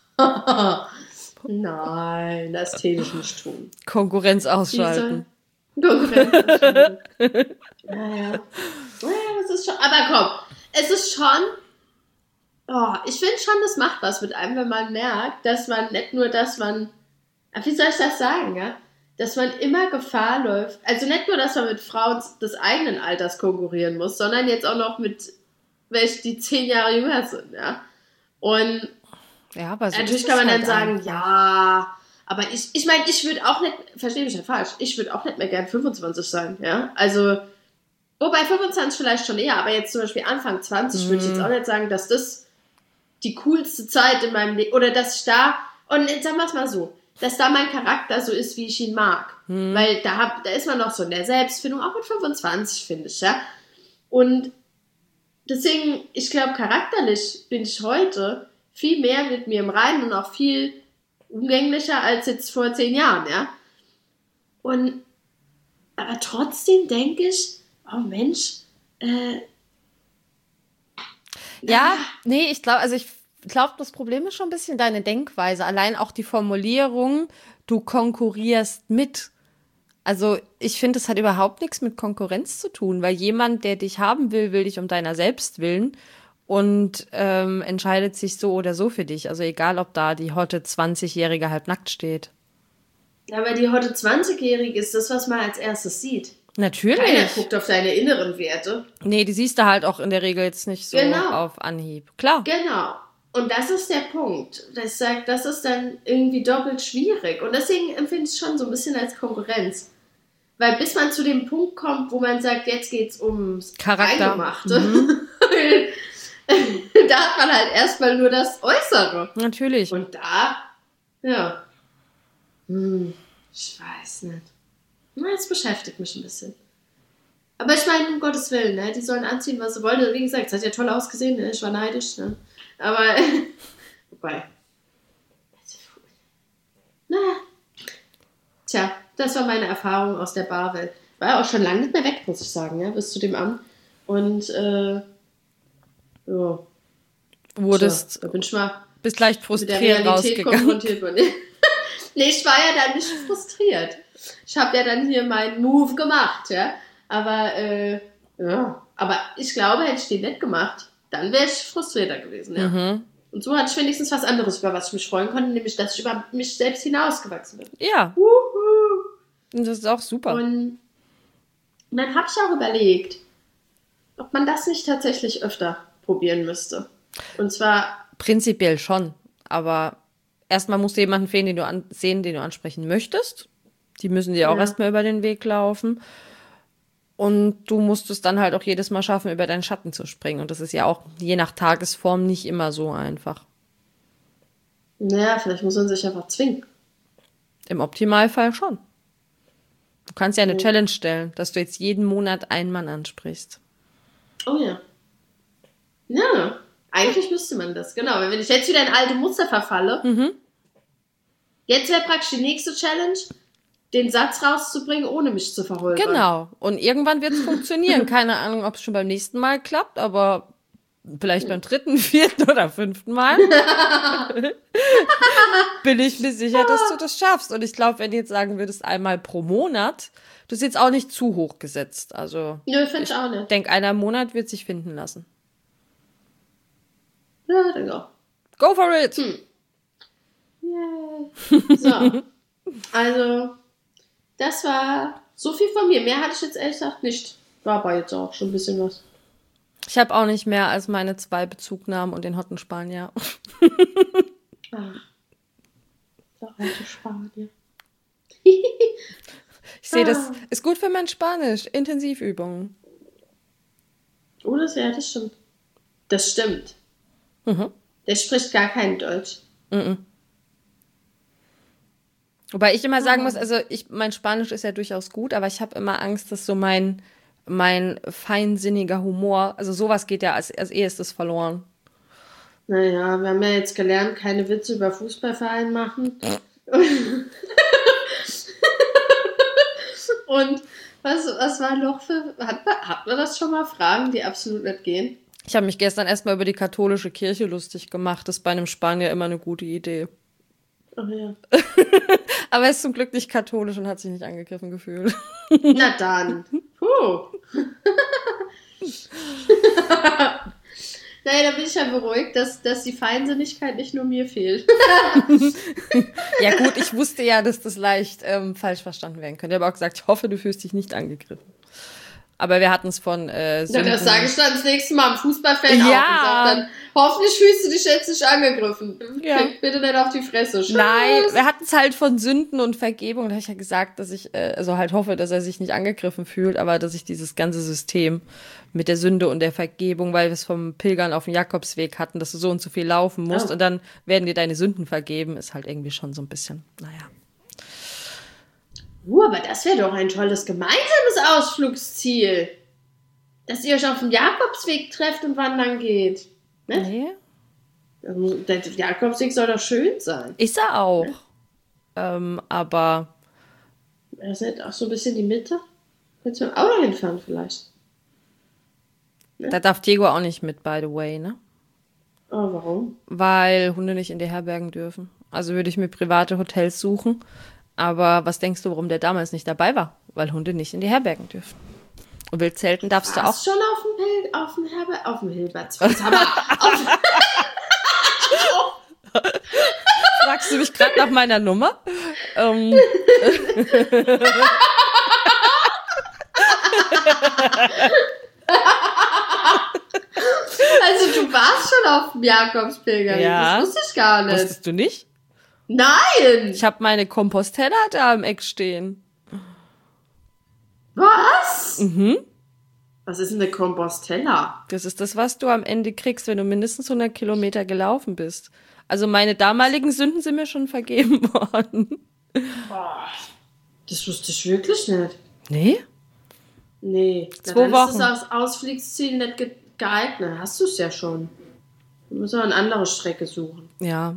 Nein, das täte ich nicht tun. Konkurrenz ausschalten. Konkurrenz ausschalten. Naja. Naja, das ist schon. Aber komm, es ist schon. Oh, ich finde schon, das macht was mit einem, wenn man merkt, dass man nicht nur, dass man. Wie soll ich das sagen, ja? Dass man immer Gefahr läuft. Also nicht nur, dass man mit Frauen des eigenen Alters konkurrieren muss, sondern jetzt auch noch mit welchen, die zehn Jahre jünger sind, ja. Und ja, aber so natürlich ist kann man halt dann sagen, einfach. ja, aber ich, ich meine, ich würde auch nicht, verstehe mich nicht falsch, ich würde auch nicht mehr gern fünfundzwanzig sein, ja. Also, wobei fünfundzwanzig vielleicht schon eher, aber jetzt zum Beispiel Anfang zwanzig Mhm. würde ich jetzt auch nicht sagen, dass das die coolste Zeit in meinem Leben, oder dass ich da, und jetzt sagen wir es mal so, dass da mein Charakter so ist, wie ich ihn mag. Mhm. Weil da, hab, da ist man noch so in der Selbstfindung, auch mit fünfundzwanzig, finde ich, ja. Und deswegen, ich glaube, charakterlich bin ich heute viel mehr mit mir im Reinen und auch viel umgänglicher als jetzt vor zehn Jahren, ja. Und, aber trotzdem denke ich, oh Mensch, äh, Ja, nee, ich glaube, also ich glaube, das Problem ist schon ein bisschen deine Denkweise. Allein auch die Formulierung, du konkurrierst mit. Also ich finde, es hat überhaupt nichts mit Konkurrenz zu tun, weil jemand, der dich haben will, will dich um deiner selbst willen und ähm, entscheidet sich so oder so für dich. Also egal, ob da die hotte zwanzigjährige halb nackt steht. aber die heute zwanzigjährige ist das, was man als erstes sieht. Natürlich. Keiner guckt auf deine inneren Werte. Nee, die siehst du halt auch in der Regel jetzt nicht so Genau. auf Anhieb. Klar. Genau. Und das ist der Punkt. Das sagt, das ist dann irgendwie doppelt schwierig. Und deswegen empfinde ich es schon so ein bisschen als Konkurrenz. Weil bis man zu dem Punkt kommt, wo man sagt, jetzt geht's ums Charakter. Eingemachte, Mhm. da hat man halt erstmal nur das Äußere. Natürlich. Und da, ja. Hm, ich weiß nicht. Na, das beschäftigt mich ein bisschen. Aber ich meine, um Gottes Willen, ne? Die sollen anziehen, was sie wollen. Wie gesagt, es hat ja toll ausgesehen, ne? Ich war neidisch, ne? Aber, wobei. Naja. Tja, das war meine Erfahrung aus der Barwelt. War ja auch schon lange nicht mehr weg, muss ich sagen, ja, bis zu dem an. Und, äh, ja. Wurdest, Tja, da bin ich mal bist leicht mit der frustriert Realität rausgegangen. konfrontiert worden. Nee, ich war ja dann nicht frustriert. Ich habe ja dann hier meinen Move gemacht, ja. Aber, äh, ja. Aber ich glaube, hätte ich den nicht gemacht, dann wäre ich frustrierter gewesen, ja. Mhm. Und so hatte ich wenigstens was anderes, über was ich mich freuen konnte, nämlich, dass ich über mich selbst hinausgewachsen bin. Ja, Wuhu. und das ist auch super. Und dann habe ich auch überlegt, ob man das nicht tatsächlich öfter probieren müsste. Und zwar, Prinzipiell schon, aber erstmal musst du jemanden sehen, den du, an, sehen, den du ansprechen möchtest. Die müssen dir auch Ja. erstmal über den Weg laufen. Und du musst es dann halt auch jedes Mal schaffen, über deinen Schatten zu springen. Und das ist ja auch je nach Tagesform nicht immer so einfach. naja, vielleicht muss man sich einfach zwingen. Im Optimalfall schon. Du kannst ja eine Mhm. Challenge stellen, dass du jetzt jeden Monat einen Mann ansprichst. Oh ja. Ja, eigentlich müsste man das, genau. Wenn ich jetzt wieder in alte Muster verfalle, Mhm. jetzt wäre praktisch die nächste Challenge, den Satz rauszubringen, ohne mich zu verholpern. Genau. Und irgendwann wird es funktionieren. Keine Ahnung, ob es schon beim nächsten Mal klappt, aber vielleicht beim dritten, vierten oder fünften Mal bin ich mir sicher, dass du das schaffst. Und ich glaube, wenn du jetzt sagen würdest, einmal pro Monat, das ist jetzt auch nicht zu hoch gesetzt. Also Nö, finde ich auch ich nicht. denke, einer im Monat wird sich finden lassen. Ja, denke auch. Go for it! Hm. Yay. So. Also, das war so viel von mir. Mehr hatte ich jetzt ehrlich gesagt nicht. War aber jetzt auch schon ein bisschen was. Ich habe auch nicht mehr als meine zwei Bezugnahmen und den Hotten Spanier. Ach. Der alte Spanier. Ich sehe, das Ah. ist gut für mein Spanisch. Intensivübungen. Oh, das, ja, das stimmt. Das stimmt. Mhm. Der spricht gar kein Deutsch. Mhm. Wobei ich immer sagen muss, also ich, mein Spanisch ist ja durchaus gut, aber ich habe immer Angst, dass so mein, mein feinsinniger Humor, also sowas geht ja als, als erstes verloren. Naja, wir haben ja jetzt gelernt, keine Witze über Fußballverein machen. Und Was, was war noch für... Hat man, hat man das schon mal? Fragen, die absolut nicht gehen? Ich habe mich gestern erstmal über die katholische Kirche lustig gemacht. Das ist bei einem Spanier immer eine gute Idee. Ach ja. Aber er ist zum Glück nicht katholisch und hat sich nicht angegriffen gefühlt. Na dann. Puh. Naja, da bin ich ja beruhigt, dass, dass die Feinsinnigkeit nicht nur mir fehlt. Ja gut, ich wusste ja, dass das leicht ähm, falsch verstanden werden könnte. Ich habe auch gesagt, ich hoffe, du fühlst dich nicht angegriffen. Aber wir hatten es von äh, Ja, das sage ich dann das nächste Mal am Fußballfan ja. auch. Und sag dann, hoffentlich fühlst du dich jetzt nicht angegriffen. Ja. Bitte nicht auf die Fresse. Tschüss. Nein, wir hatten es halt von Sünden und Vergebung. Da habe ich ja gesagt, dass ich äh, also halt hoffe, dass er sich nicht angegriffen fühlt, aber dass ich dieses ganze System mit der Sünde und der Vergebung, weil wir es vom Pilgern auf dem Jakobsweg hatten, dass du so und so viel laufen musst Oh. und dann werden dir deine Sünden vergeben, ist halt irgendwie schon so ein bisschen, naja. Uh, aber das wäre doch ein tolles gemeinsames Ausflugsziel. Dass ihr euch auf dem Jakobsweg trefft und wandern geht. Ne? Nee. Also, der Jakobsweg soll doch schön sein. Ist er auch. Ja. Ähm, aber Das ist nicht auch so ein bisschen die Mitte? Könntest du mit dem Auto hinfahren vielleicht? Ja. Da darf Diego auch nicht mit, by the way, ne? Oh, warum? Weil Hunde nicht in die Herbergen dürfen. Also würde ich mir private Hotels suchen. Aber was denkst du, warum der damals nicht dabei war? Weil Hunde nicht in die Herbergen dürfen. Und Wildzelten darfst du auch. Warst schon auf dem Pil auf dem Herber auf dem Hilbertsfest. Aber auf Fragst du mich gerade nach meiner Nummer? Ähm. Also du warst schon auf dem Jakobspilger. Ja. Das wusste ich gar nicht. Wusstest du nicht? Nein! Ich habe meine Compostella da im Eck stehen. Was? Mhm. Was ist denn eine Compostella? Das ist das, was du am Ende kriegst, wenn du mindestens hundert Kilometer gelaufen bist. Also meine damaligen Sünden sind mir schon vergeben worden. Boah, das wusste ich wirklich nicht. Nee? Nee. Na, Zwei dann Wochen. ist das als Ausflugsziel nicht ge geeignet. Hast du es ja schon. Du musst aber eine andere Strecke suchen. Ja.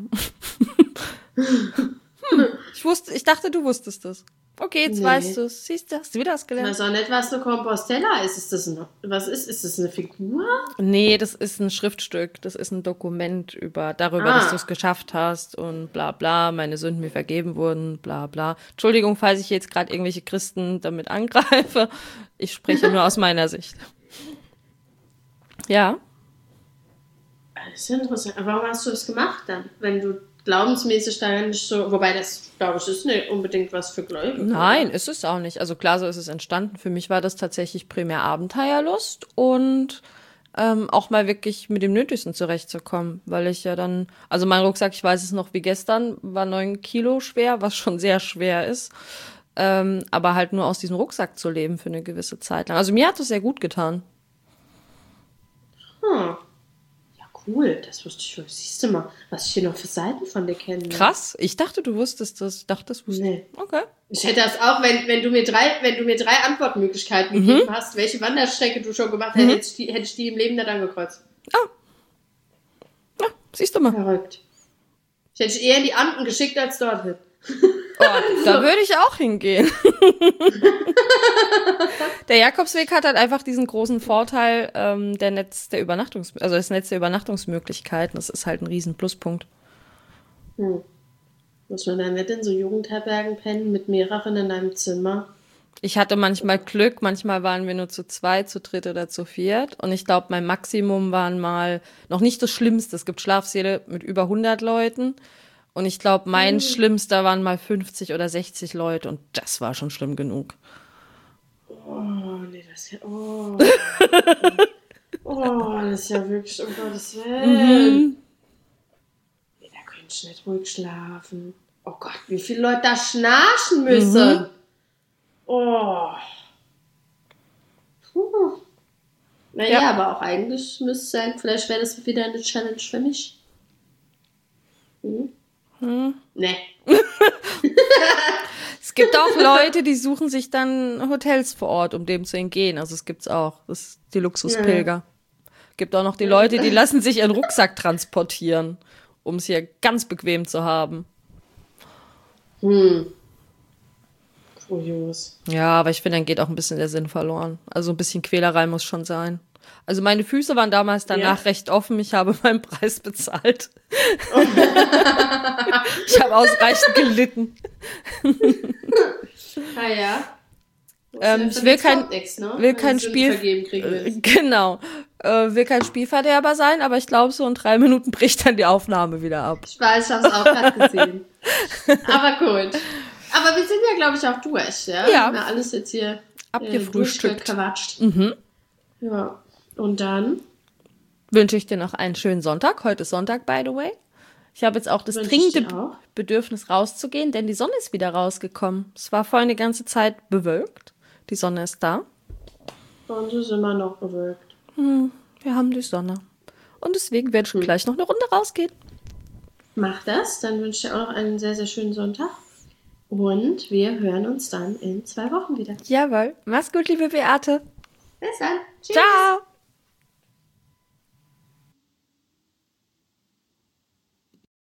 Ich wusste, ich dachte, du wusstest das. Okay, jetzt Nee. weißt du es. Siehst du, hast du wieder was Ich gelernt? weiß auch nicht, was eine Compostella ist. Ist das ein, was ist? Ist das eine Figur? Nee, das ist ein Schriftstück. Das ist ein Dokument über darüber, Ah. dass du es geschafft hast und bla bla, meine Sünden mir vergeben wurden, bla bla. Entschuldigung, falls ich jetzt gerade irgendwelche Christen damit angreife. Ich spreche nur aus meiner Sicht. Ja. Das ist ja interessant. Aber warum hast du das gemacht dann? Wenn du glaubensmäßig da nicht so... Wobei das, glaube ich, ist nicht unbedingt was für Gläubige. Nein, oder? ist es auch nicht. Also klar, so ist es entstanden. Für mich war das tatsächlich primär Abenteuerlust und ähm, auch mal wirklich mit dem Nötigsten zurechtzukommen, weil ich ja dann, also mein Rucksack, ich weiß es noch wie gestern, war neun Kilo schwer, was schon sehr schwer ist, ähm, aber halt nur aus diesem Rucksack zu leben für eine gewisse Zeit lang. Also mir hat das sehr gut getan. Hm. Ja, cool. Das wusste ich schon. Siehst du mal, was ich hier noch für Seiten von dir kenne. Krass, ich dachte, du wusstest das. Ich dachte, das wusstest Nee. Okay. Ich hätte das auch, wenn, wenn, du mir drei, wenn du mir drei Antwortmöglichkeiten Mhm. gegeben hast, welche Wanderstrecke du schon gemacht hast, hätte, ich die, hätte ich die im Leben nicht angekreuzt. Ja, siehst du mal. Verrückt. Ich hätte dich eher in die Anden geschickt als dorthin. Oh, da würde ich auch hingehen. Der Jakobsweg hat halt einfach diesen großen Vorteil, ähm, der Netz der Übernachtungs, also das Netz der Übernachtungsmöglichkeiten. Das ist halt ein riesen Pluspunkt. Hm. Muss man da nicht in so Jugendherbergen pennen mit mehreren in einem Zimmer? Ich hatte manchmal Glück, manchmal waren wir nur zu zweit, zu dritt oder zu viert. Und ich glaube, mein Maximum waren mal, noch nicht das Schlimmste, es gibt Schlafsäle mit über hundert Leuten. Und ich glaube, mein Mhm. Schlimmster waren mal fünfzig oder sechzig Leute. Und das war schon schlimm genug. Oh, nee, das ist ja. Oh. Oh, das ist ja wirklich, um Gottes Willen. Mhm. Nee, da könnte ich nicht ruhig schlafen. Oh Gott, wie viele Leute da schnarchen müssen. Mhm. Oh. Puh. Naja, Ja. aber auch eigentlich müsste es sein, vielleicht wäre das wieder eine Challenge für mich. Hm? Hm. Nee. Es gibt auch Leute, die suchen sich dann Hotels vor Ort, um dem zu entgehen. Also es gibt's auch. Das ist die Luxuspilger. Gibt auch noch die Leute, die lassen sich ihren Rucksack transportieren, um es hier ganz bequem zu haben. Hm. Ujus. Ja, aber ich finde, dann geht auch ein bisschen der Sinn verloren. Also ein bisschen Quälerei muss schon sein. Also meine Füße waren damals danach ja. recht offen. Ich habe meinen Preis bezahlt. Oh. Ich habe ausreichend gelitten. Ah ja. Ähm, ich will kein, nix, ne? will kein Spiel, äh, genau, äh, will kein Spielverderber sein, aber ich glaube, so in drei Minuten bricht dann die Aufnahme wieder ab. Ich weiß, ich habe es auch gerade gesehen. Aber gut. Aber wir sind ja, glaube ich, auch durch, ja? Ja. Na, alles jetzt hier abgefrühstückt. Äh, mhm. Ja. Und dann wünsche ich dir noch einen schönen Sonntag. Heute ist Sonntag, by the way. Ich habe jetzt auch das dringende auch. Bedürfnis rauszugehen, denn die Sonne ist wieder rausgekommen. Es war vorhin die ganze Zeit bewölkt. Die Sonne ist da. Und es ist immer noch bewölkt. Hm, wir haben die Sonne. Und deswegen werde ich hm. gleich noch eine Runde rausgehen. Mach das. Dann wünsche ich dir auch noch einen sehr, sehr schönen Sonntag. Und wir hören uns dann in zwei Wochen wieder. Jawohl. Mach's gut, liebe Beate. Bis dann. Tschüss. Ciao.